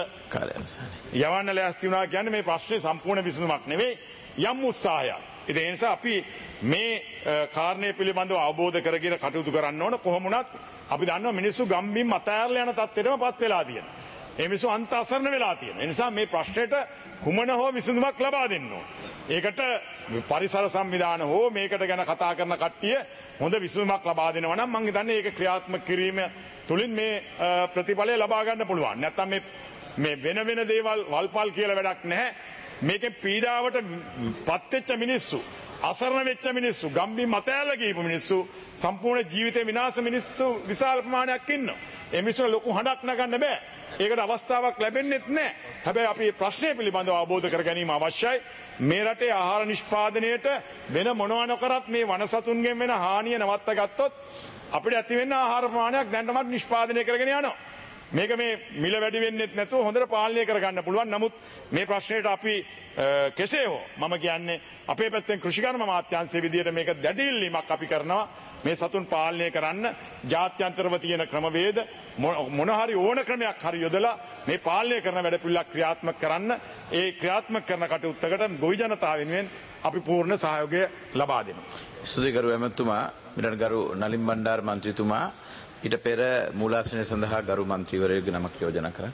යවන්න ලෑස්ති වුණා කියන්නේ මේ ප්‍රශ්නේ සම්පූර්ණ විසඳුමක් නෙවෙයි යම් උත්සාහයක්. ඉතින් ඒ නිසා අපි මේ කාරණය පිළිබඳව අවබෝධ කරගෙන කටයුතු කරන්න ඕන. කොහොම වුණත් අපි දන්නවා මිනිස්සු ගම්බිම් අතෑරලා යන තත්ත්වෙටම පත් වෙලා තියෙනවා. ඒ මිනිස්සු අන්ත අසරණ වෙලා තියෙනවා. ඒ නිසා මේ ප්‍රශ්නෙට කුමන හෝ විසඳුමක් ලබා දෙන්න ඕන. ඒකට පරිසර සංවිධාන හෝ මේකට ගැන කතා කරන කට්ටිය හොඳ විසඳුමක් ලබා දෙනවා නම් මම හිතන්නේ ඒක ක්‍රියාත්මක කිරීම තුලින් මේ ප්‍රතිඵලය ලබා ගන්න පුළුවන්. නැත්තම් මේ වෙන දේවල් වල්පල් කියලා වැඩක් නැහැ. මේකෙන් පීඩාවට පත්වෙච්ච මිනිස්සු අසරණ වෙච්ච මිනිස්සු ගම්බිම් අතෑරලා ගිහපු මිනිස්සු සම්පූර්ණ ජීවිතේ විනාශ මිනිස්සු විශාල ප්‍රමාණයක් ඉන්නවා. ඒ මිනිස්සු ලොකු හඬක් නගන්න බෑ. ඒකට අවස්ථාවක් ලැබෙන්නේත් නැහැ. හැබැයි අපි ප්‍රශ්නය පිළිබඳව අවබෝධ කර ගැනීම අවශ්‍යයි. මේ රටේ ආහාර නිෂ්පාදනයේට වෙන මොනවා නොකරත් මේ වනසතුන්ගෙන් වෙන හානිය නවත්ත ගත්තොත් අපිට ඇති වෙන ආහාර ප්‍රමාණයක් දැනටමත් නිෂ්පාදනය කරගෙන යනවා. මේක මේ මිල වැඩි වෙන්නෙත් නැතුව හොඳට පාලනය කරගන්න පුළුවන්. නමුත් මේ ප්‍රශ්නයට අපි කෙසේ හෝ මම කියන්නේ අපේ පැත්තෙන් කෘෂිකර්ම අමාත්‍යාංශයේ විදියට මේක දැඩි ඉල්ලීමක් අපි කරනවා. මේ සතුන් පාලනය කරන්න ජාත්‍යන්තරව තියෙන ක්‍රමවේද මොන හරි ඕන ක්‍රමයක් හරි යොදලා මේ පාලනය කරන වැඩපිළිවෙලක් ක්‍රියාත්මක කරන්න. ඒ ක්‍රියාත්මක කරන කටයුත්තකට ගොවි ජනතාව වෙනුවෙන් අපි පූර්ණ සහයෝගය ලබා දෙනවා.
ස්තුතියි ගරු ඇමතුමා. මිලන් ගරු නලින් බණ්ඩාර මන්ත්‍රීතුමා ඊට පෙර මූලාසනය සඳහා ගරු මන්ත්‍රීවරයෙකුගේ නමක් යෝජනා කරා.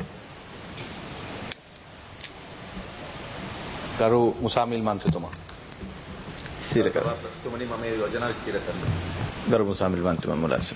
ගරු මුසාමිල් මන්ත්‍රීතුමා. ස්ථිර කරා. තුමනි මම මේ යෝජනාව ස්ථිර කරනවා. ගරු මුසාමිල් මන්ත්‍රීතුමා මූලාසනය.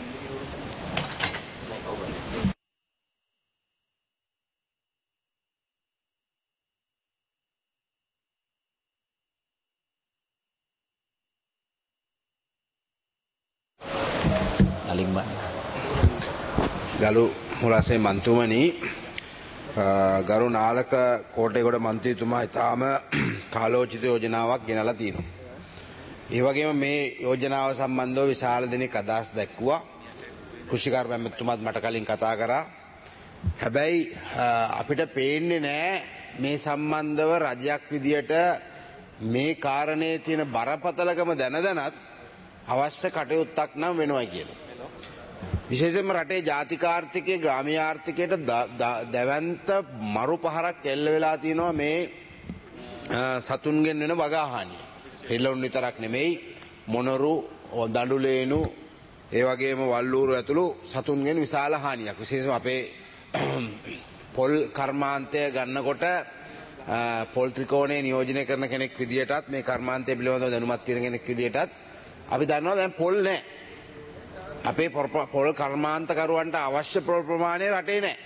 ගරු මුලාසේ මන්තුමනි ගරු නාලක කෝට්ටේගොඩ මන්ත්‍රීතුමා ඉතාම කාලෝචිත යෝජනාවක් ගෙනලා තියෙනවා. ඒ වගේම මේ යෝජනාව සම්බන්ධව විශාල දෙනෙක් අදහස් දැක්වුවා. කෘෂිකර්ම ඇමතුමාත් මට කලින් කතා කරා. හැබැයි අපිට පේන්නේ නැහැ මේ සම්බන්ධව රජයක් විදියට මේ කාරණේ තියෙන බරපතලකම දැනදනත් අවශ්‍ය කටයුත්තක් නම් වෙනවා කියලා. විශේෂයෙන්ම රටේ ජාතික ආර්ථිකයේ ග්‍රාමීය ආර්ථිකයට දැවැන්ත මරු පහරක් එල්ල වෙලා තියෙනවා මේ සතුන්ගෙන් වෙන වගාහානිය. රිලවුන් විතරක් නෙමෙයි මොනරු දඬුලේනු ඒ වගේම වල්ලූරු ඇතුළු සතුන්ගෙන් විශාල හානියක්. විශේෂයෙන්ම අපේ පොල් කර්මාන්තය ගන්නකොට පොල් ත්‍රිකෝණේ නියෝජනය කරන කෙනෙක් විදියටත් මේ කර්මාන්තය පිළිබඳව දැනුමක් තියෙන කෙනෙක් විදියටත් අපි දන්නවා දැන් පොල් නැහැ. අපේ පොල් කර්මාන්තකරුවන්ට අවශ්‍ය පොල් ප්‍රමාණය රටේ නැහැ.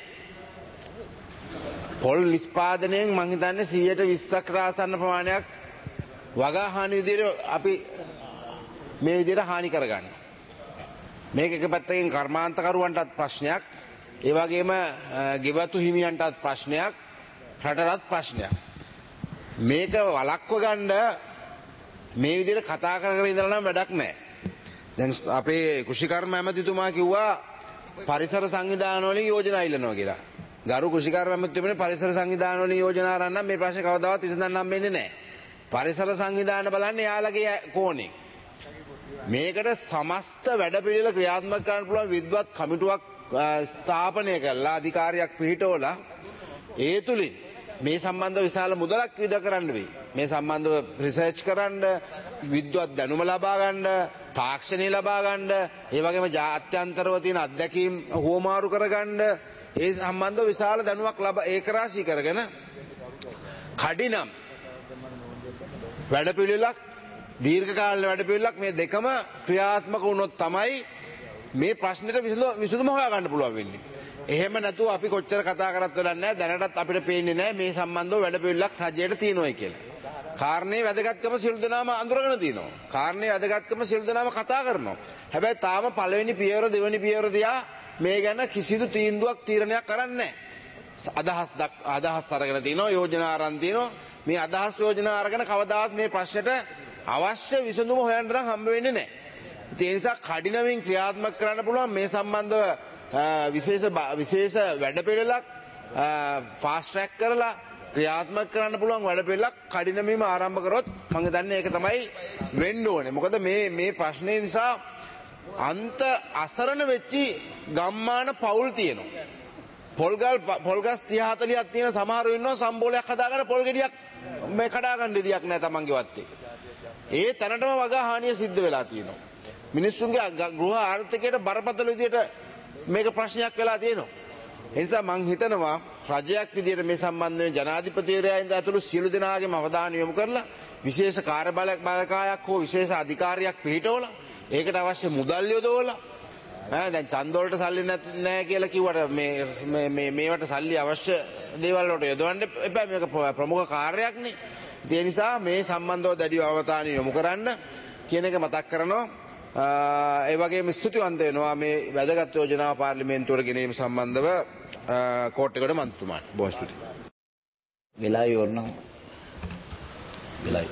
පොල් නිෂ්පාදනයෙන් මං හිතන්නේ 120කට ආසන්න ප්‍රමාණයක් වගාහානි විදියට අපි මේ විදියට හානි කරගන්න. මේක එක පැත්තකින් කර්මාන්තකරුවන්ටත් ප්‍රශ්නයක්, ඒ වගේම ගෙවතු හිමියන්ටත් ප්‍රශ්නයක්, රටටත් ප්‍රශ්නයක්. මේක වළක්ව ගන්න මේ විදියට කතා කර ඉඳලා නම් වැඩක් නැහැ. දැන් අපේ කෘෂිකර්ම ඇමතිතුමා කිව්වා පරිසර සංවිධාන වලින් යෝජනා ඉල්ලනවා කියලා. ගරු කෘෂිකර්ම ඇමතිතුමනේ පරිසර සංවිධාන වලින් යෝජනා අරන් නම් මේ ප්‍රශ්නේ කවදාවත් විසඳන්න හම්බෙන්නේ නැහැ. පරිසර සංවිධාන බලන්නේ යාළගේ කෝණේ. මේකට සමස්ත වැඩපිළිවෙල ක්‍රියාත්මක කරන්න පුළුවන් විද්වත් කමිටුවක් ස්ථාපනය කරලා අධිකාරියක් පිහිටවලා ඒ තුලින් මේ සම්බන්ධ විශාල මුදලක් විද කරන්න වෙයි. මේ සම්බන්ධව රිසර්ච් කරන්න, විද්වත් දැනුම ලබා ගන්න, තාක්ෂණය ලබා ගන්න, ඒ වගේම ජාත්‍යන්තරව තියෙන අත්දැකීම් හුවමාරු කරගන්න, ඒ සම්බන්ධව විශාල දැනුමක් ඒකරාශී කරගෙන කඩිනම් වැඩපිළිවෙලක්, දීර්ඝකාලීන වැඩපිළිවෙලක් මේ දෙකම ක්‍රියාත්මක වුණොත් තමයි මේ ප්‍රශ්නෙට විසඳුම හොයා ගන්න පුළුවන් වෙන්නේ. එහෙම නැතුව අපි කොච්චර කතා කරත් වැඩක් නැහැ. දැනටත් අපිට පේන්නේ නැහැ මේ සම්බන්ධව වැඩපිළිවෙලක් රජයට තියෙනවයි කියලා. කාරණේ වැදගත්කම සියලු දෙනාම අඳුරගෙන තියෙනවා. කාරණේ වැදගත්කම සියලු දෙනාම කතා කරනවා. හැබැයි තාම පළවෙනි පියවර දෙවෙනි පියවර දිහා මේ ගැන කිසිදු තීන්දුවක් තීරණයක් කරන්නේ නැහැ. අදහස් අරගෙන තියෙනවා, යෝජනා අරන් තියෙනවා. මේ අදහස් යෝජනා අරගෙන කවදාවත් මේ ප්‍රශ්නෙට අවශ්‍ය විසඳුම හොයන්න නම් හම්බ වෙන්නේ නැහැ. ඒ නිසා කඩිනමින් ක්‍රියාත්මක කරන්න පුළුවන් මේ සම්බන්ධව විශේෂ වැඩපිළිවෙලක් ෆාස්ට් ට්‍රැක් කරලා ක්‍රියාත්මක කරන්න පුළුවන් වැඩපිළිවෙලක් කඩිනමින්ම ආරම්භ කරොත් මම හිතන්නේ ඒක තමයි වෙන්න ඕනේ. මොකද මේ ප්‍රශ්නේ නිසා අන්ත අසරණ වෙච්චි ගම්මාන පවුල් තියෙනවා. පොල්ගස් 30 40ක් තියෙන සමහරව ඉන්නවා සම්බෝලයක් හදාගෙන පොල් ගෙඩියක් මේ කඩා ගන්න විදියක් නැහැ තමන්ගේ වත්තේ. ඒ තැනටම වගා හානිය සිද්ධ වෙලා තියෙනවා. මිනිස්සුන්ගේ ගෘහ ආර්ථිකයට බරපතල විදියට මේක ප්‍රශ්නයක් වෙලා තියෙනවා. ඒ නිසා මම හිතනවා රජයක් විදියට මේ සම්බන්ධයෙන් ජනාධිපතිවරයා ඉඳලා ඇතුළු සියලු දෙනාගේම අවධානය යොමු කරලා විශේෂ කාර්යබලකායක් හෝ විශේෂ අධිකාරියක් පිහිටවලා ඒකට අවශ්‍ය මුදල් යොදවලා දැන් ඡන්ද වලට සල්ලි නැහැ කියලා කිව්වට මේවට සල්ලි අවශ්‍ය දේවල් වලට යොදවන්න එපා. මේක ප්‍රමුඛ කාර්යයක්නේ. ඒ නිසා මේ සම්බන්ධව දැඩිව අවධානය යොමු කරන්න කියන එක මතක් කරනවා. ඒ වගේම ස්තුතිවන්ත වෙනවා මේ වැදගත් යෝජනාව පාර්ලිමේන්තුවට ගෙනීම සම්බන්ධව කෝට්ටේගොඩ මන්ත්‍රීතුමාට. බොහොම ස්තුතියි.
වෙලාවි ඕනනම් වෙලාවි.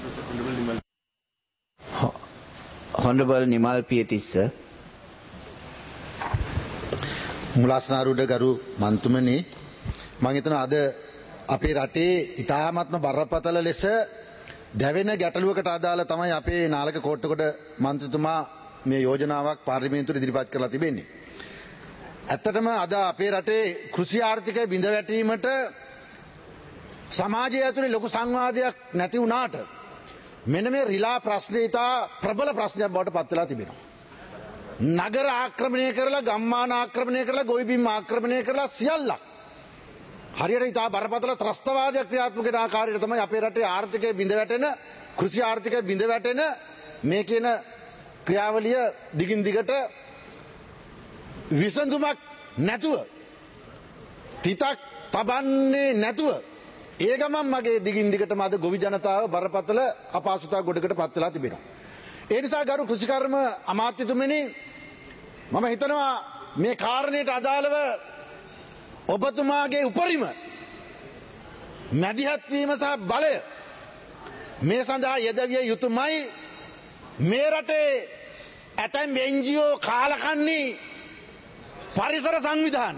Honorable Nimal Pietissa.
මුලාස්නාරුඩ ගරු මන්තුමනි, මම හිතනවා අද අපේ රටේ ඉතාමත්ම බරපතල ලෙස දැවෙන ගැටලුවකට අදාළ තමයි අපේ නාලක කෝට්ටේගොඩ මන්ත්‍රීතුමා මේ යෝජනාවක් පාර්ලිමේන්තුවට ඉදිරිපත් කරලා තිබෙන්නේ. ඇත්තටම අද අපේ රටේ කෘෂි ආර්ථිකය බිඳ වැටීමට සමාජය ඇතුලේ ලොකු සංවාදයක් නැති වුණාට මෙන්න මේ රිලා ප්‍රශ්නේ ඉතා ප්‍රබල ප්‍රශ්නයක් බවට පත් වෙලා තිබෙනවා. නගර ආක්‍රමණය කරලා, ගම්මාන ආක්‍රමණය කරලා, ගොවිබිම් ආක්‍රමණය කරලා සියල්ලක් හරියට ඉතා බරපතල ත්‍රස්තවාදයක් ක්‍රියාත්මක වෙන ආකාරයට තමයි අපේ රටේ ආර්ථිකය බිඳ වැටෙන, කෘෂි ආර්ථිකය බිඳ වැටෙන මේ කියන ක්‍රියාවලිය දිගින් දිගට විසඳුමක් නැතුව, තිතක් තබන්නේ නැතුව ඒ ගමන් මගේ දිගින් දිගටම අද ගොවි ජනතාව බරපතල අපහසුතා ගොඩකට පත් වෙලා තිබෙනවා. ඒ නිසා ගරු කෘෂිකර්ම අමාත්‍යතුමනි, මම හිතනවා මේ කාරණයට අදාළව ඔබතුමාගේ උපරිම මැදිහත් වීම සහ බලය මේ සඳහා යෙදවිය යුතුමයි. මේ රටේ ඇතැම් NGO කාලකන්ණි පරිසර සංවිධාන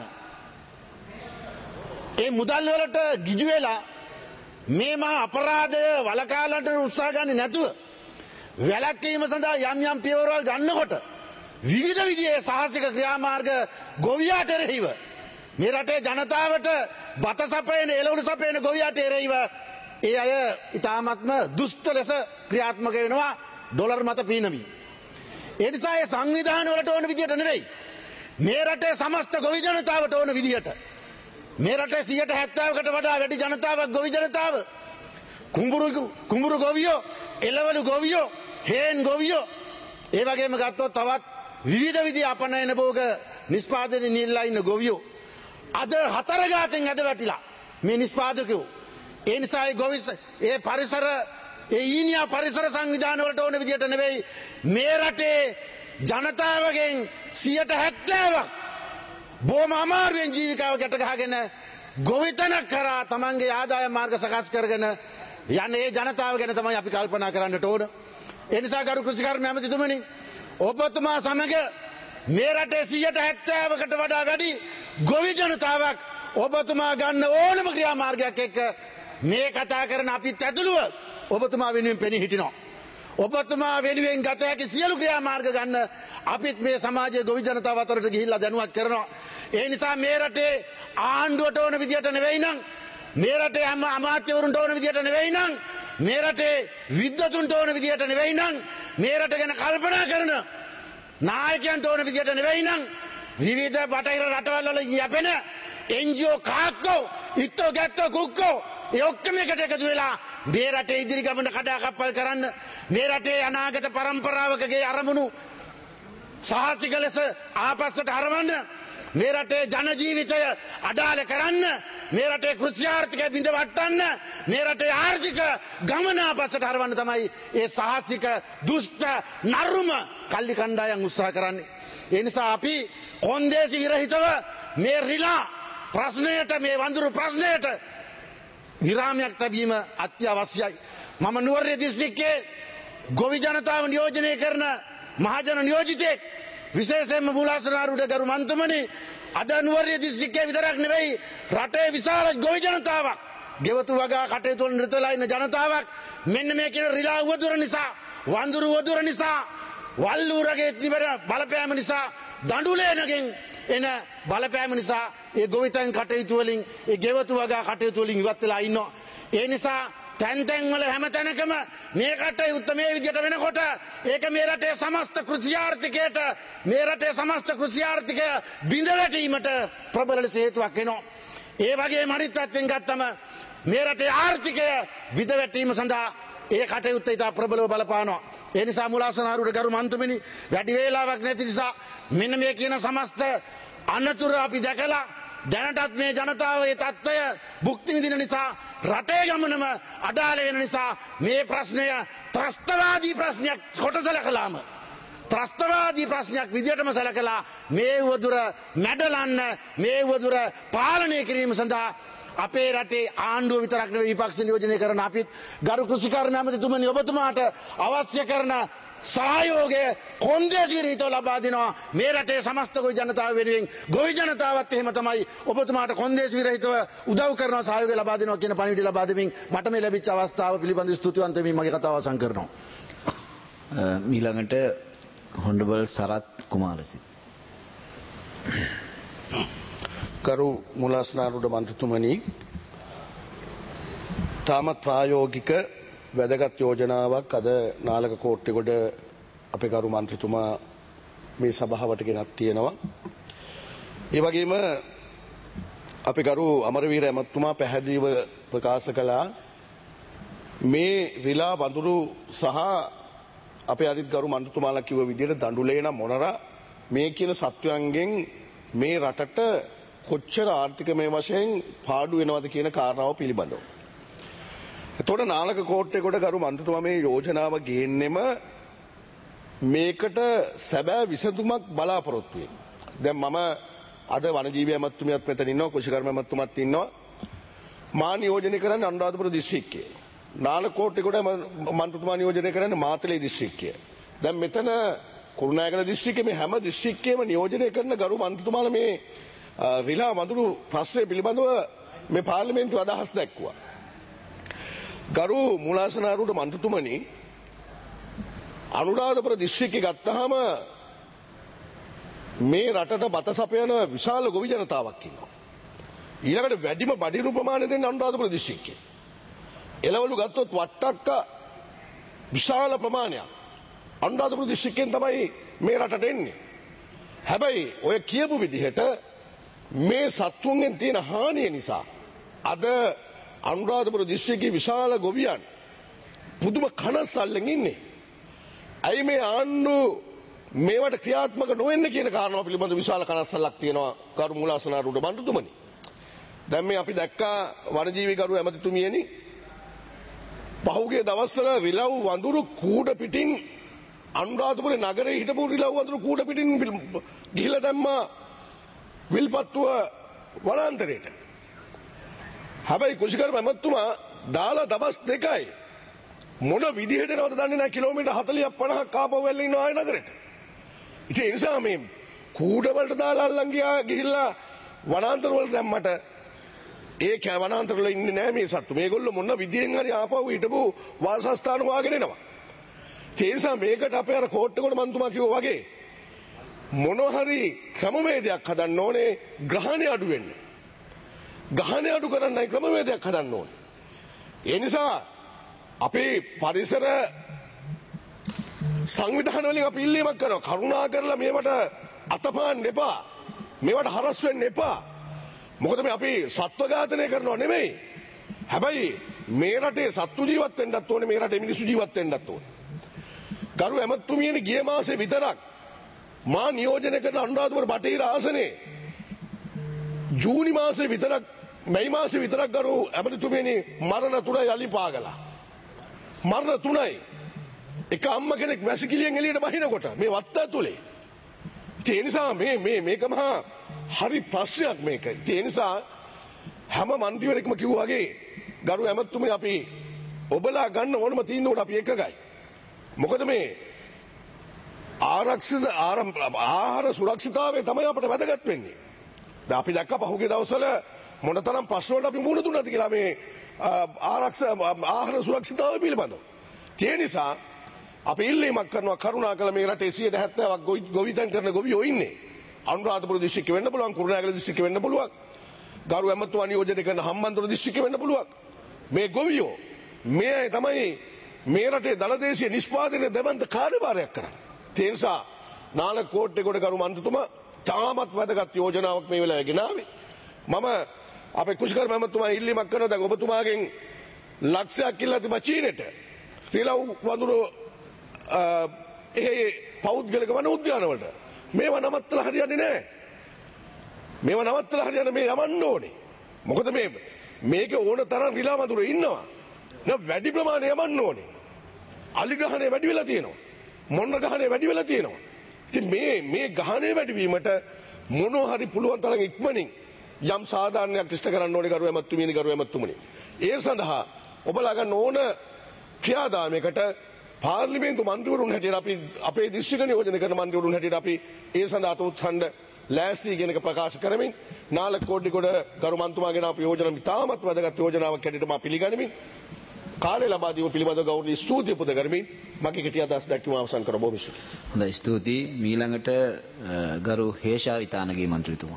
ඒ මුදල් වලට ගිජු වෙලා මේ මහා අපරාධය වළකාලට උත්සාහ ගන්නේ නැතුව වැළැක්වීම සඳහා යම් යම් පියවරවල් ගන්නකොට විවිධ විදිහේ සාහසික ක්‍රියාමාර්ග ගොවියාට එරෙහිව මේ රටේ ජනතාවට බත සපයන, එළවලු සපයන ගොවියාට එරෙහිව ඒ අය ඉතාමත්ම දුෂ්ට ලෙස ක්‍රියාත්මක වෙනවා ඩොලර් මත පීනමින්. ඒ නිසා ඒ සංවිධාන වලට ඕන විදිහට නෙවෙයි, මේ රටේ සමස්ත ගොවි ජනතාවට ඕන විදිහට, මේ රටේ 70%කට වඩා වැඩි ජනතාවක් ගොවි ජනතාව, කුඹුරු ගොවියෝ, එළවලු ගොවියෝ, හේන් ගොවියෝ, ඒ වගේම ගත්තොත් තවත් විවිධ විදිහ අපනයන භෝග නිෂ්පාදනයේ නිල්ලා ඉන්න ගොවියෝ අද හතර ගාතෙන් ඇද වැටිලා මේ නිෂ්පාදකයෝ. ඒ නිසා ඒ පරිසර, ඒ ඊනියා පරිසර සංවිධාන වලට ඕන විදිහට නෙවෙයි, මේ රටේ ජනතාවගෙන් 70%ක් බොහොම අමාරුවෙන් ජීවිකාව ගැට ගහගෙන ගොවිතැනක් කරා තමන්ගේ ආදායම් මාර්ග සකස් කරගෙන යන ඒ ජනතාව ගැන තමයි අපි කල්පනා කරන්නට ඕන. ඒ නිසා ගරු කෘෂිකර්ම ඇමතිතුමනි, ඔබතුමා සමග මේ රටේ 70%කට වඩා වැඩි ගොවි ජනතාවක් ඔබතුමා ගන්න ඕනම ක්‍රියාමාර්ගයක් එක්ක මේ කතා කරන අපිත් ඇතුළුව ඔබතුමා වෙනුවෙන් පෙනී හිටිනවා. ඔබතුමා වෙනුවෙන් ගත හැකි සියලු ක්‍රියාමාර්ග ගන්න අපිත් මේ සමාජයේ ගොවි ජනතාව අතරට ගිහිල්ලා දැනුවත් කරනවා. ඒ නිසා මේ රටේ ආණ්ඩුවට ඕන විදියට නෙවෙයි නම්, මේ රටේ අමාත්‍යවරුන්ට ඕන විදියට නෙවෙයි නම්, මේ රටේ විද්වතුන්ට ඕන විදියට නෙවෙයි නම්, මේ රට ගැන කල්පනා කරන නායකයන්ට ඕන විදියට නෙවෙයි නම්, විවිධ බටහිර රටවල් වල යැපෙන NGO කාක්කෝ, ඉත්තෝ ගැත්තෝ කුක්කෝ, ඒ ඔක්කොම එකට එකතු වෙලා මේ රටේ ඉදිරි ගමන කඩාකප්පල් කරන්න, මේ රටේ අනාගත පරම්පරාවකගේ අරමුණු සාහසික ලෙස ආපස්සට හරවන්න මේ රටේ ජන ජීවිතය අඩාල කරන්න, මේ රටේ කෘෂිආර්ථිකය බිඳ වට්ටන්න, මේ රටේ ආර්ථික ගමන පස්සට හරවන්න තමයි ඒ සාහසික දුෂ්ට නරුම කල්ලි කණ්ඩායම් උත්සාහ කරන්නේ. ඒ නිසා අපි කොන්දේසි විරහිතව මේ රිලා ප්‍රශ්නයට, මේ වඳුරු ප්‍රශ්නයට විරාමයක් තැබීම අත්‍යවශ්‍යයි. මම නුවරඑළිය දිස්ත්‍රික්කයේ ගොවි ජනතාව නියෝජනය කරන මහජන නියෝජිතයෙක්, විශේෂයෙන්ම මූලාසනාරූඪ ගරු මන්තුමනි, අද නුවරඑළිය දිස්ත්‍රික්කයේ විතරක් නෙවෙයි රටේ විශාල ගොවි ජනතාවක්, ගෙවතු වගා කටයුතු වල නිරත වෙලා ඉන්න ජනතාවක් මෙන්න මේ කියන රිලා උවදුර නිසා, වඳුරු උවදුර නිසා, වල්ලූරගේ තිබෙන බලපෑම නිසා, දඬුලේනගෙන් එන බලපෑම නිසා ඒ ගොවිතැන් කටයුතු වලින්, ඒ ගෙවතු වගා කටයුතු වලින් ඉවත් වෙලා ඉන්නවා. ඒ නිසා තැන් තැන් වල හැම තැනකම මේ කටයුත්ත මේ විදිහට වෙනකොට ඒක මේ රටේ සමස්ත කෘෂිආර්ථිකයට, මේ රටේ සමස්ත කෘෂිආර්ථිකය බිඳ වැටීමට ප්‍රබල ලෙස හේතුවක් වෙනවා. ඒ වගේම අනිත් පැත්තෙන් ගත්තම මේ රටේ ආර්ථිකය බිඳ වැටීම සඳහා ඒ කටයුත්ත ඉතා ප්‍රබලව බලපානවා. ඒ නිසා මූලාසනාරූඪ ගරු මන්තුමනි, වැඩි වේලාවක් නැති නිසා මෙන්න මේ කියන සමස්ත අනතුරු අපි දැකලා දැනටත් මේ ජනතාව ඒ තත්ත්වය භුක්ති විඳින නිසා, රටේ ගමනම අඩාල වෙන නිසා මේ ප්‍රශ්නය ත්‍රස්තවාදී ප්‍රශ්නයක් කොට සැලකලාම, ත්‍රස්තවාදී ප්‍රශ්නයක් විදියටම සැලකලා මේ උවදුර මැඩලන්න, මේ උවදුර පාලනය කිරීම සඳහා අපේ රටේ ආණ්ඩුව විතරක් නෙවෙයි විපක්ෂ නියෝජනය කරන අපිත් ගරු කෘෂිකර්ම ඇමතිතුමනි ඔබතුමාට අවශ්‍ය කරන සහයෝගය කොන්දේසි විරහිතව ලබා දෙනවා. මේ රටේ සමස්ත ගොවි ජනතාව වෙනුවෙන්, ගොවි ජනතාවත් එහෙම තමයි ඔබතුමාට කොන්දේසි විරහිතව උදව් කරනවා, සහයෝගය ලබා දෙනවා කියන පණිවිඩය ලබා දෙමින් මට මේ ලැබිච්ච අවස්ථාව පිළිබඳව ස්තුතිවන්ත වෙමින් මගේ කතාව අවසන් කරනවා.
ඊළඟට හොන්ඩබල් සරත් කුමාරසිංහ.
ගරු මූලාසනාරූඪ මන්ත්‍රතුමනි, තාමත් ප්‍රායෝගික වැදගත් යෝජනාවක් අද නාලක කෝට්ටේගොඩ අපේ ගරු මන්ත්‍රතුමා මේ සභාවට ගෙනත් තියෙනවා. ඒ වගේම අපේ ගරු අමරවීර ඇමතුමා පැහැදිලිව ප්‍රකාශ කළා මේ රිලා වඳුරු සහ අපේ අනිත් ගරු මන්ත්‍රතුමාලා කිව්ව විදිහට දඬුලේන මොනරා මේ කියන සත්වයන්ගෙන් මේ රටට කොච්චර ආර්ථිකමය වශයෙන් පාඩු වෙනවද කියන කාරණාව පිළිබඳව. එතකොට නාලක කෝට්ටේගොඩ ගරු මන්ත්‍රතුමා මේ යෝජනාව ගේන්නෙම මේකට සැබෑ විසඳුමක් බලාපොරොත්තු වෙන. දැන් මම අද වනජීවි ඇමතුමියත් මෙතන ඉන්නවා, කුෂිකර්ම ඇමතුමත් ඉන්නවා. මා නියෝජනය කරන්නේ අනුරාධපුර දිස්ත්‍රික්කයේ. නාලක කෝට්ටේගොඩ මන්ත්‍රතුමා නියෝජනය කරන්නේ මාතලේ දිස්ත්‍රික්කය. දැන් මෙතන කුරුණෑගල දිස්ත්‍රික්කයේ මේ හැම දිස්ත්‍රික්කයේම නියෝජනය කරන ගරු මන්ත්‍රතුමාලා මේ රිලා වඳුරු ප්‍රශ්නය පිළිබඳව මේ පාර්ලිමේන්තුව අදහස් දැක්වුවා. ගරු මූලාසනාරූඪ මන්ත්‍රතුමනි, අනුරාධපුර දිස්ත්‍රික්කය ගත්තාම මේ රටට බත සපයන විශාල ගොවි ජනතාවක් ඉන්නවා. ඊළඟට වැඩිම බඩිරු ප්‍රමාණය දෙන්නේ අනුරාධපුර දිස්ත්‍රික්කයේ. එළවලු ගත්තොත් වට්ටක්ක විශාල ප්‍රමාණයක් අනුරාධපුර දිස්ත්‍රික්කයෙන් තමයි මේ රටට එන්නේ. හැබැයි ඔය කියපු විදිහට මේ සත්තුන්ගෙන් තියෙන හානිය නිසා අද අනුරාධපුර දිස්ත්‍රික්කයේ විශාල ගොවියන් පුදුම කනස්සල්ලෙන් ඉන්නේ. ඇයි මේ ආණ්ඩුව මේවට ක්‍රියාත්මක නොවෙන්න කියන කාරණාව පිළිබඳ විශාල කනස්සල්ලක් තියෙනවා ගරු මූලාසනාරූඪ මන්ත්‍රතුමනි. දැන් මේ අපි දැක්කා වනජීවි ගරු ඇමතිතුමියනි, පහුගිය දවස්වල රිලව් වඳුරු කූඩ පිටින් අනුරාධපුර නගරයේ හිටපු රිලව් වඳුරු කූඩ පිටින් ගිහිලා දැම්මා විල්පත්තුව වනාන්තරයට. හැබැයි කුෂිකර්ම ඇමතුමා දාලා දවස් දෙකයි මොන විදිහට නවත දන්නේ නැහැ. කිලෝමීටර් 40ක් 50ක් ආපහු වෙල්ල ඉන්නවා ආය නගරෙට. ඉතින් ඒ නිසා මේ කූඩ වලට දාලා අල්ලන් ගිහිල්ලා වනාන්තර වලට දැම්මට ඒ වනාන්තර වල ඉන්නේ නැහැ මේ සත්තු. මේගොල්ලෝ මොන විදිහෙන් හරි ආපහු හිටපු වාසස්ථාන හොයාගෙන එනවා. ඒ නිසා මේකට අපේ අර කෝට්ටේගොඩ මන්තුමා කිව්වා වගේ මොන හරි ක්‍රමවේදයක් හදන්න ඕනේ ග්‍රහණය අඩු වෙන්න. ග්‍රහණය අඩු කරන්නයි ක්‍රමවේදයක් හදන්න ඕනේ. ඒ නිසා අපේ පරිසර සංවිධාන වලින් අපි ඉල්ලීමක් කරනවා, කරුණා කරලා මේවට අතපාන්න එපා, මේවට හරස් වෙන්න එපා. මොකද මේ අපි සත්ව ඝාතනය කරනව නෙමෙයි. හැබැයි මේ රටේ සත්තු ජීවත් වෙන්නත් ඕනේ, මේ රටේ මිනිස්සු ජීවත් වෙන්නත් ඕනේ. ගරු ඇමතුමියනි, ගිය මාසේ විතරක් මා නියෝජනය කරන අනුරාධපුර බටහිර ආසනයේ ජූනි මාසේ විතරක් මැයි මාසේ විතරක් ගරු ඇමතිතුමනි මරණ 3යි අලි පාගලා. මරණ 3යි. එක අම්ම කෙනෙක් වැසිකිළියෙන් එළියට බහිනකොට මේ වත්ත ඇතුලේ. ඒ නිසා මේක මහා හරි ප්‍රශ්නයක් මේක. ඒ නිසා හැම මන්ත්‍රීවරයෙක්ම කිව්වා වගේ ගරු ඇමතිතුමනි අපි ඔබලා ගන්න ඕනම තීන්දුවට අපි එකගයි. මොකද මේ ආරක්ෂිත ආහාර සුරක්ෂිතාවය තමයි අපට වැදගත් වෙන්නේ. දැන් අපි දැක්ක පහුගිය දවස්වල මොනතරම් ප්‍රශ්න වලට අපි මුහුණ දුන්නාද කියලා මේ ආහාර සුරක්ෂිතාවය පිළිබඳව. ඒ නිසා අපි ඉල්ලීමක් කරනවා කරුණාකර මේ රටේ 70%ක් ගොවිතැන් කරන ගොවියෝ ඉන්නේ. අනුරාධපුර දිස්ත්‍රික්කෙ වෙන්න පුළුවන්, කුරුණෑගල දිස්ත්‍රික්කෙ වෙන්න පුළුවන්. ගරු ඇමතුමා නියෝජනය කරන හම්බන්තොට දිස්ත්‍රික්කෙ වෙන්න පුළුවන්. මේ ගොවියෝ මේ තමයි මේ රටේ දළදේශීය නිෂ්පාදනය දෙවන්ත කාර්යභාරයක් කරන්නේ. ඒ නිසා නාලක කෝට්ටේගොඩ ගරු මන්ත්‍රීතුමා තාමත් වැදගත් යෝජනාවක් මේ වෙලාවේ ගෙනාවේ. මම අපේ කුෂිකර්ම ඇමතුමා ඉල්ලීමක් කරනවා දැන් ඔබතුමාගෙන් ලක්ෂයක් ඉල්ලා තිබා චීනෙට රිලව් වඳුරු පෞද්ගලික වන උද්‍යානවලට මේවා නවත්තලා හරියන්නේ නැහැ. මේවා නවත්තලා හරියන්නේ මේ යවන්න ඕනේ. මොකද මේක ඕන තරම් රිලා වඳුරු ඉන්නවා. වැඩි ප්‍රමාණය යවන්න ඕනේ. අලි ග්‍රහණය වැඩි වෙලා තියෙනවා. මොන්න ග්‍රහණය වැඩි වෙලා තියෙනවා. ඉතින් මේ ග්‍රහණය වැඩි වීමට මොනවා හරි පුළුවන් තරම් ඉක්මනින් යම් සාධාරණයක් ඉෂ්ට කරන්න ඕනේ ගරු ඇමතුමනි. ඒ සඳහා ඔබලා ගන්න ඕන ක්‍රියාදාමයකට පාර්ලිමේන්තු මන්ත්‍රීවරුන් හැටියට අපි අපේ දිස්ත්‍රික්ක නියෝජනය කරන මන්ත්‍රීවරුන් හැටියට අපි ඒ සඳහා උත්සන්න ලෑස්ති කියන එක ප්‍රකාශ කරමින් නාලක කෝට්ටේගොඩ ගරු මන්ත්‍රීතුමාගෙන අපේ යෝජනා ඉතාමත් වැදගත් යෝජනාවක් හැටියට මා පිළිගනිමින් කාලය ලබා දීම පිළිබඳව ගෞරවනීය ස්තුතිය පුද කරමින් මගේ කෙටි අදහස් දැක්වීම අවසන් කරමු. බොහොම ස්තුතියි.
හොඳයි ස්තුතියි. ඊළඟට ගරු හේෂා විතානගේ මන්ත්‍රීතුමා.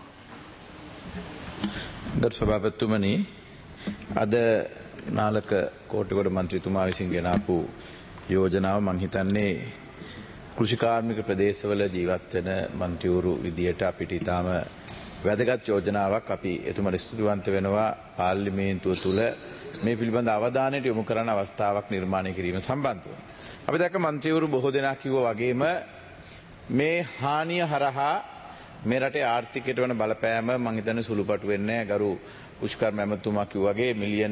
ගරු සභාපතිතුමනි අද නාලක කෝට්ටේගොඩ මන්ත්‍රීතුමා විසින් ගෙන ආපු යෝජනාව මං හිතන්නේ කෘෂිකාර්මික ප්‍රදේශවල ජීවත් වෙන මන්ත්‍රීවරු විදියට අපිට ඊටාම වැදගත් යෝජනාවක්. අපි එතුමාට ස්තුතිවන්ත වෙනවා පාර්ලිමේන්තුව තුල මේ පිළිබඳ අවධානයට යොමු කරන අවස්ථාවක් නිර්මාණය කිරීම සම්බන්ධව. අපි දැක්ක මන්ත්‍රීවරු බොහෝ දෙනා කිව්වා වගේම මේ හානිය හරහා මේ රටේ ආර්ථිකයට වන බලපෑම මං හිතන්නේ සුළුපටු වෙන්නේ නැහැ. ගරු කුෂිකර්ම ඇමතුමා කිව්වා වගේ මිලියන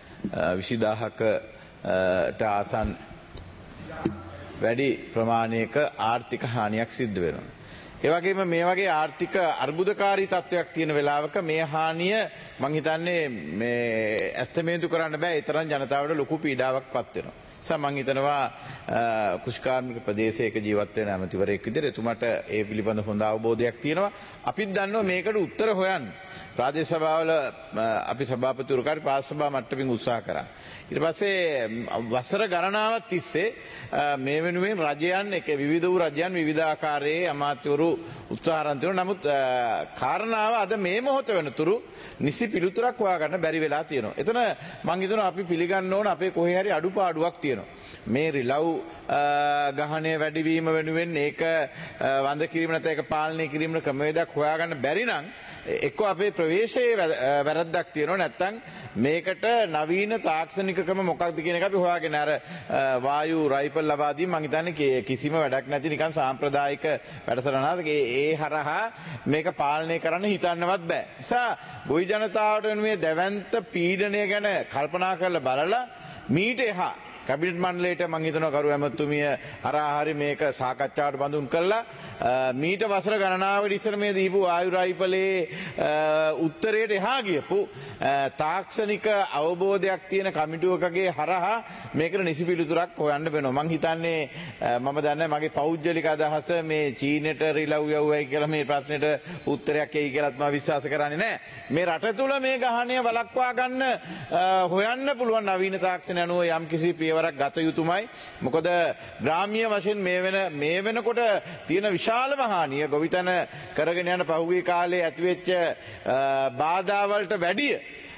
20000කට ආසන්න වැඩි ප්‍රමාණයක ආර්ථික හානියක් සිද්ධ වෙනවා. ඒ වගේම මේ වගේ ආර්ථික අර්බුදකාරී තත්වයක් තියෙන වෙලාවක මේ හානිය මං හිතන්නේ මේ ඇස්තමේන්තු කරන්න බෑ. ඒ තරම් ජනතාවට ලොකු පීඩාවක් පත් වෙනවා. මං හිතනවා කුෂිකාර්මික ප්‍රදේශයක ජීවත් වෙන ඇමතිවරයෙක් විදිහට එතුමාට ඒ පිළිබඳ හොඳ අවබෝධයක් තියෙනවා. අපිත් දන්නවා මේකට උත්තර හොයන්න. ප්‍රාදේශ සභාවල අපි සභාපතිවරු කාර්ය ප්‍රාදේශ සභා මට්ටමින් උත්සාහ කරා. ඊට පස්සේ වසර ගණනාවක් තිස්සේ මේ වෙනුවෙන් රජයන් විවිධ වූ රජයන් විවිධාකාරයේ අමාත්‍යවරු උත්සාහ කරන් තියෙනවා. නමුත් කාරණාව අද මේ මොහොත වෙනතුරු නිසි පිළිතුරක් හොයාගන්න බැරි වෙලා තියෙනවා. එතන මං හිතනවා අපි පිළිගන්න ඕන අපේ කොහේ හරි අඩුපාඩුවක් තියෙනවා. මේ රිලව් ගහණය වැඩිවීම වෙනුවෙන් ඒක වඳ කිරීම නැත්නම් ඒක පාලනය කිරීමේ ක්‍රමවේදයක් හොයාගන්න බැරි නම් එක්ක අපේ ප්‍රවේශයේ වැරද්දක් තියෙනවා නැත්නම් මේකට නවීන තාක්ෂණික ක්‍රම මොකක්ද කියන එක අපි හොයාගෙන අර වායු රයිෆල් ලබා දීම මං හිතන්නේ කිසිම වැඩක් නැති නිකන් සාම්ප්‍රදායික වැඩසටහනක් ඒ හරහා මේක පාලනය කරන්න හිතන්නවත් බෑ. නිසා ගොවි ජනතාවට මේ දැවැන්ත පීඩනය ගැන කල්පනා කරලා බලලා මීට එහා කැබිනට් මණ්ඩලයට මං හිතනවා කරු ඇමතුමිය හරහා හරි මේක සාකච්ඡාවට බඳුන් කළා මීට වසර ගණනාවකට ඉස්සර මේ දීපු ආයු රයිපලේ උත්තරයට එහා ගියපු තාක්ෂණික අවබෝධයක් තියෙන කමිටුවකගේ හරහා මේකට නිසි පිළිතුරක් හොයන්න වෙනවා. මං හිතන්නේ මම දන්නේ මගේ පෞද්ගලික අදහස මේ චීනෙට රිලව් යවුවයි කියලා මේ ප්‍රශ්නෙට උත්තරයක් එයි කියලාත් මම විශ්වාස කරන්නේ නැහැ. මේ රට තුල මේ ගහණය වළක්වා ගන්න හොයන්න පුළුවන් නවීන තාක්ෂණ අනුව යම්කිසි පියවරක් ගත යුතුමයි. මොකද ග්‍රාම්‍ය වශයෙන් මේ වෙනකොට තියෙන විශාලම හානිය ගොවිතැන කරගෙන යන පහුගිය කාලේ ඇතිවෙච්ච බාධා වලට වැඩිය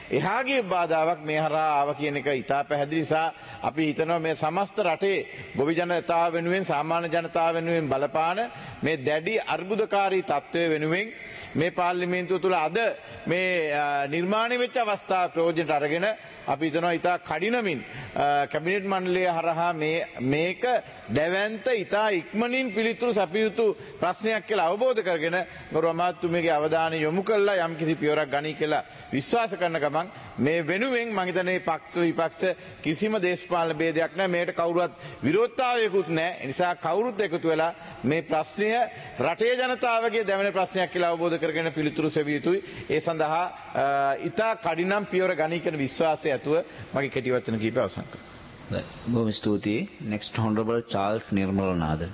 එහාගේ බාධාවක් මේ හරහා ආව කියන එක ඉතා පැහැදිලි නිසා අපි හිතනවා මේ සමස්ත රටේ ගොවි ජනතාව වෙනුවෙන් සාමාන්‍ය ජනතාව වෙනුවෙන් බලපාන මේ දැඩි අර්බුදකාරී තත්ත්වය වෙනුවෙන් මේ පාර්ලිමේන්තුව තුළ අද මේ නිර්මාණය වෙච්ච අවස්ථාව ප්‍රයෝජනට අරගෙන අපි හිතනවා ඉතා කඩිනමින් කැබිනට් මණ්ඩලය හරහා මේක දැවැන්ත ඉතා ඉක්මනින් පිළිතුරු සැපිය යුතු ප්‍රශ්නයක් කියලා අවබෝධ කරගෙන ගෞරව අමාත්‍යතුමියගේ අවධානය යොමු කළා යම්කිසි පියවරක් ගනී කියලා විශ්වාස කරන ගමන් මේ වෙනුවෙන් මම හිතන්නේ පක්ෂ විපක්ෂ කිසිම දේශපාලන ભેදයක් නැහැ මේකට කවුරුවත් විරෝධතාවයකුත් නැහැ ඒ නිසා කවුරුත් එකතු වෙලා මේ ප්‍රශ්නය රටේ ජනතාවගේ දැවෙන ප්‍රශ්නයක් කියලා අවබෝධ කරගෙන පිළිතුරු සෙවිය යුතුයි ඒ සඳහා ඉතා කඩිනම් පියවර ගනී කියන විශ්වාසය ඇතුව මගේ කෙටි වචන කීපය අවසන් කරනවා
බොහොම ස්තුතියි next honorable Charles Nirmalanathan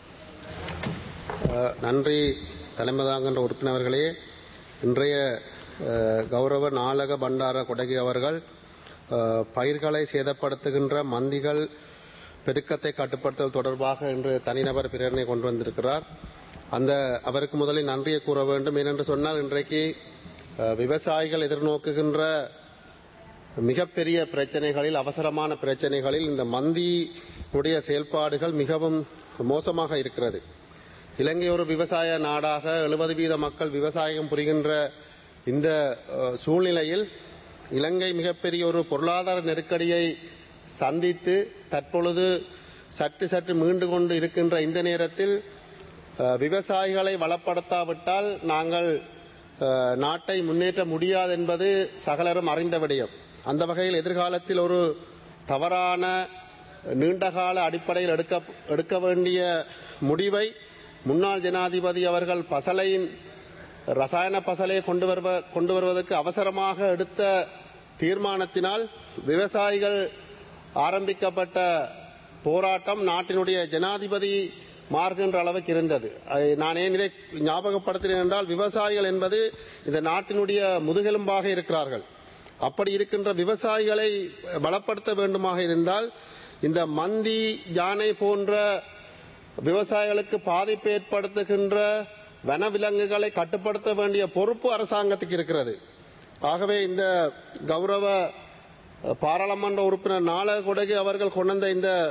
நன்றி தலைமைதாங்கன்ற உறுப்பினர்களே இன்றைய கௌரவ நாளக பண்டார கொடகி அவர்கள் பயிர்களை சேதப்படுத்துகின்ற மந்திகள் பெருக்கத்தை கட்டுப்படுத்துதல் தொடர்பாக இன்று தனிநபர் பிரேரணை கொண்டு வந்திருக்கிறார் அந்த அவருக்கு முதலில் நன்றியை கூற வேண்டும் ஏனென்று சொன்னால் இன்றைக்கு விவசாயிகள் எதிர்நோக்குகின்ற மிகப்பெரிய பிரச்சனைகளில் அவசரமான பிரச்சனைகளில் இந்த மந்தியுடைய செயல்பாடுகள் மிகவும் மோசமாக இருக்கிறது இலங்கை ஒரு விவசாய நாடாக 70% மக்கள் விவசாயம் புரிகின்ற இந்த சூழ்நிலையில் இலங்கை மிகப்பெரிய ஒரு பொருளாதார நெருக்கடியை சந்தித்து தற்பொழுது சற்று மீண்டு கொண்டு இருக்கின்ற இந்த நேரத்தில் விவசாயிகளை வளப்படுத்தாவிட்டால் நாங்கள் நாட்டை முன்னேற்ற முடியாது என்பது சகலரும் அறிந்த விடயம் அந்த வகையில் எதிர்காலத்தில் ஒரு தவறான நீண்டகால அடிப்படையில் எடுக்க வேண்டிய முடிவை முன்னாள் ஜனாதிபதி அவர்கள் பசலையின் ரசாயன பசலை கொண்டு வருவதற்கு அவசரமாக எடுத்த தீர்மானத்தினால் விவசாயிகள் ஆரம்பிக்கப்பட்ட போராட்டம் நாட்டினுடைய ஜனாதிபதி மாறுகின்ற அளவுக்கு இருந்தது நான் ஏன் இதை ஞாபகப்படுத்தினேன் என்றால் விவசாயிகள் என்பது இந்த நாட்டினுடைய முதுகெலும்பாக இருக்கிறார்கள் அப்படி இருக்கின்ற விவசாயிகளை பலப்படுத்த வேண்டுமாக இருந்தால் இந்த மந்தி யானை போன்ற விவசாயிகளுக்கு பாதிப்பு ஏற்படுத்துகின்ற வனவிலங்குகளை கட்டுப்படுத்த வேண்டிய பொறுப்பு அரசாங்கத்துக்கு இருக்கிறது ஆகவே இந்த கௌரவ பாராளுமன்ற உறுப்பினர் நாளக கொடகி அவர்கள் கொண்ட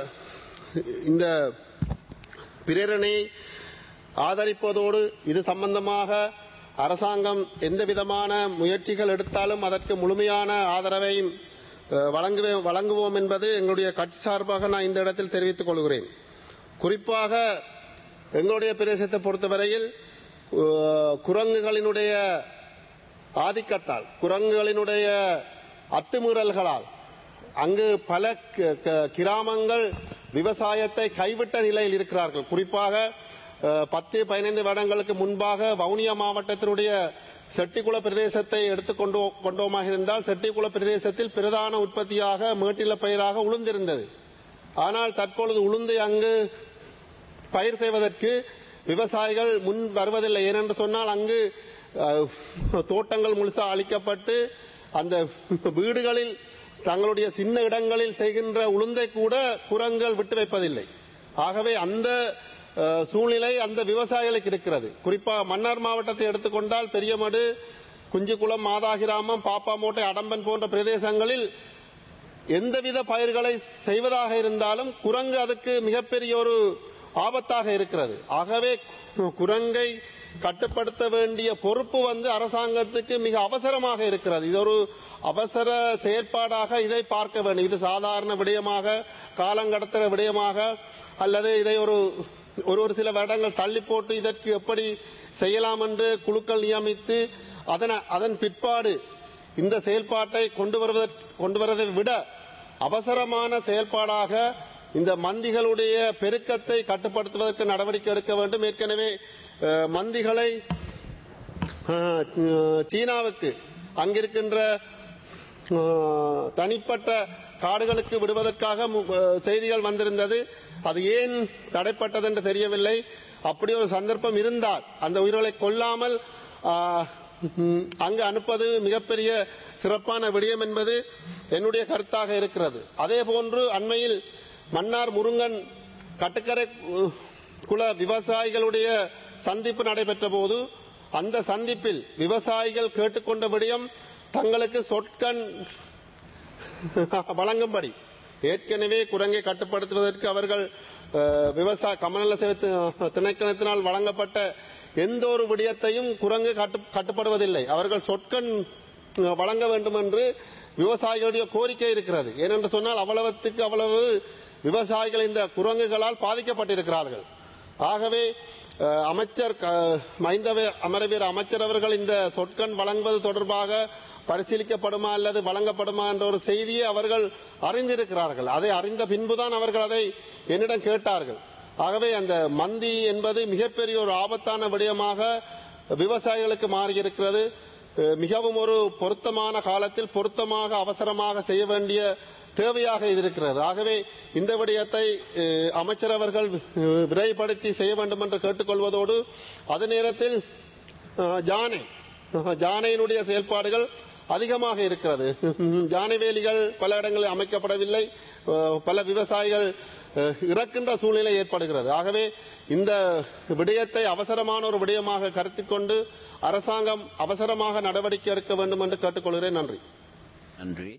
இந்த பிரேரணை ஆதரிப்பதோடு இது சம்பந்தமாக அரசாங்கம் எந்த விதமான முயற்சிகள் எடுத்தாலும் அதற்கு முழுமையான ஆதரவையும் வழங்குவோம் என்பது எங்களுடைய கட்சி சார்பாக நான் இந்த இடத்தில் தெரிவித்துக் கொள்கிறேன் குறிப்பாக எங்களுடைய பிரதேசத்தை பொறுத்தவரையில் குரங்குகளினுடைய ஆதிக்கத்தால் குரங்குகளினுடைய அத்துமீறல்களால் அங்கு பல கிராமங்கள் விவசாயத்தை கைவிட்ட நிலையில் இருக்கிறார்கள் குறிப்பாக 10-15 வருடங்களுக்கு முன்பாக வவுனியா மாவட்டத்தினுடைய செட்டிக்குள பிரதேசத்தை எடுத்துக்கொண்டோமாக இருந்தால் செட்டிக்குள பிரதேசத்தில் பிரதான உற்பத்தியாக மேட்டில பயிராக உளுந்திருந்தது ஆனால் தற்பொழுது உளுந்தை அங்கு பயிர் செய்வதற்கு விவசாயிகள் முன் வருவதில்லை ஏனென்று சொன்னால் அங்கு தோட்டங்கள் முழுசா அழிக்கப்பட்டு அந்த வீடுகளில் தங்களுடைய சின்ன இடங்களில் செய்கின்ற உளுந்தை கூட குரங்குகள் விட்டு வைப்பதில்லை ஆகவே அந்த சூழ்நிலை அந்த விவசாயிகளுக்கு இருக்கிறது குறிப்பாக மன்னார் மாவட்டத்தை எடுத்துக்கொண்டால் பெரியமடு குஞ்சுக்குளம் மாதாகிராமம் பாப்பாமோட்டை அடம்பன் போன்ற பிரதேசங்களில் எந்தவித பயிர்களை செய்வதாக இருந்தாலும் குரங்கு அதுக்கு மிகப்பெரிய ஒரு ஆபத்தாக இருக்கிறது ஆகவே குரங்கை கட்டுப்படுத்த வேண்டிய பொறுப்பு அரசாங்கத்துக்கு மிக அவசரமாக இருக்கிறது இது ஒரு அவசர செயற்பாடாக இதை பார்க்க வேண்டும் இது சாதாரண விடயமாக காலங்கடத்துற விடயமாக அல்லது இதை ஒரு சில வருடங்கள் தள்ளி போட்டு இதற்கு எப்படி செய்யலாம் என்று குழுக்கள் நியமித்து அதன் பிற்பாடு இந்த செயல்பாட்டை கொண்டு வருவதை விட அவசரமான செயல்பாடாக இந்த மந்திகளுடைய பெருக்கத்தை கட்டுப்படுத்துவதற்கு நடவடிக்கை எடுக்க வேண்டும் ஏற்கனவே மந்திகளை சீனாவுக்கு அங்கிருக்கின்ற தனிப்பட்ட காடுகளுக்கு விடுவதற்காக செய்திகள் வந்திருந்தது அது ஏன் தடைப்பட்டது என்று தெரியவில்லை அப்படி ஒரு சந்தர்ப்பம் இருந்தால் அந்த உயிர்களை கொல்லாமல் அங்கு அனுப்பது மிகப்பெரிய சிறப்பான விடயம் என்பது என்னுடைய கருத்தாக இருக்கிறது அதே போன்று அண்மையில் மன்னார் முருங்கன் கட்டுக்கரை குல விவசாயிகளுடைய சந்திப்பு நடைபெற்ற போது அந்த சந்திப்பில் விவசாயிகள் கேட்டுக்கொண்ட விடயம் தங்களுக்கு சொற்கண் வழங்கும்படி ஏற்கனவே குரங்கை கட்டுப்படுத்துவதற்கு அவர்கள் விவசாய கமநல சேவை திணைக்களத்தினால் வழங்கப்பட்ட எந்த ஒரு விடயத்தையும் குரங்கு கட்டுப்படுவதில்லை. அவர்கள் சொற்கண் வழங்க வேண்டும் என்று விவசாயிகளுடைய கோரிக்கை இருக்கிறது. ஏனென்று சொன்னால் அவ்வளவுக்கு அவ்வளவு விவசாயிகள் இந்த குரங்குகளால் பாதிக்கப்பட்டிருக்கிறார்கள். ஆகவே அமைச்சர் மஹிந்த அமரவீர அமைச்சர் அவர்கள் இந்த சொற்கண் வழங்குவது தொடர்பாக பரிசீலிக்கப்படுமா அல்லது வழங்கப்படுமா என்ற ஒரு செய்தியை அவர்கள் அறிந்திருக்கிறார்கள். அதை அறிந்த பின்புதான் அவர்கள் அதை என்னிடம் கேட்டார்கள். ஆகவே அந்த மந்தி என்பது மிகப்பெரிய ஒரு ஆபத்தான விடயமாக விவசாயிகளுக்கு மாறியிருக்கிறது. மிகவும் ஒரு பொருத்தமான காலத்தில் பொருத்தமாக அவசரமாக செய்ய வேண்டிய தேவையாக இருக்கிறது. ஆகவே இந்த விடயத்தை அமைச்சர் அவர்கள் விரைவுபடுத்தி செய்ய வேண்டும் என்று கேட்டுக்கொள்வதோடு அதே நேரத்தில் ஜானையினுடைய செயல்பாடுகள் அதிகமாக இருக்கிறது. ஜானை வேலிகள் பல இடங்களில் அமைக்கப்படவில்லை. பல விவசாயிகள் இறக்கின்ற சூழ்நிலை ஏற்படுகிறது. ஆகவே இந்த விடயத்தை அவசரமான ஒரு விடயமாக கருத்தில் கொண்டு அரசாங்கம் அவசரமாக நடவடிக்கை எடுக்க வேண்டும் என்று கேட்டுக்கொள்கிறேன். நன்றி.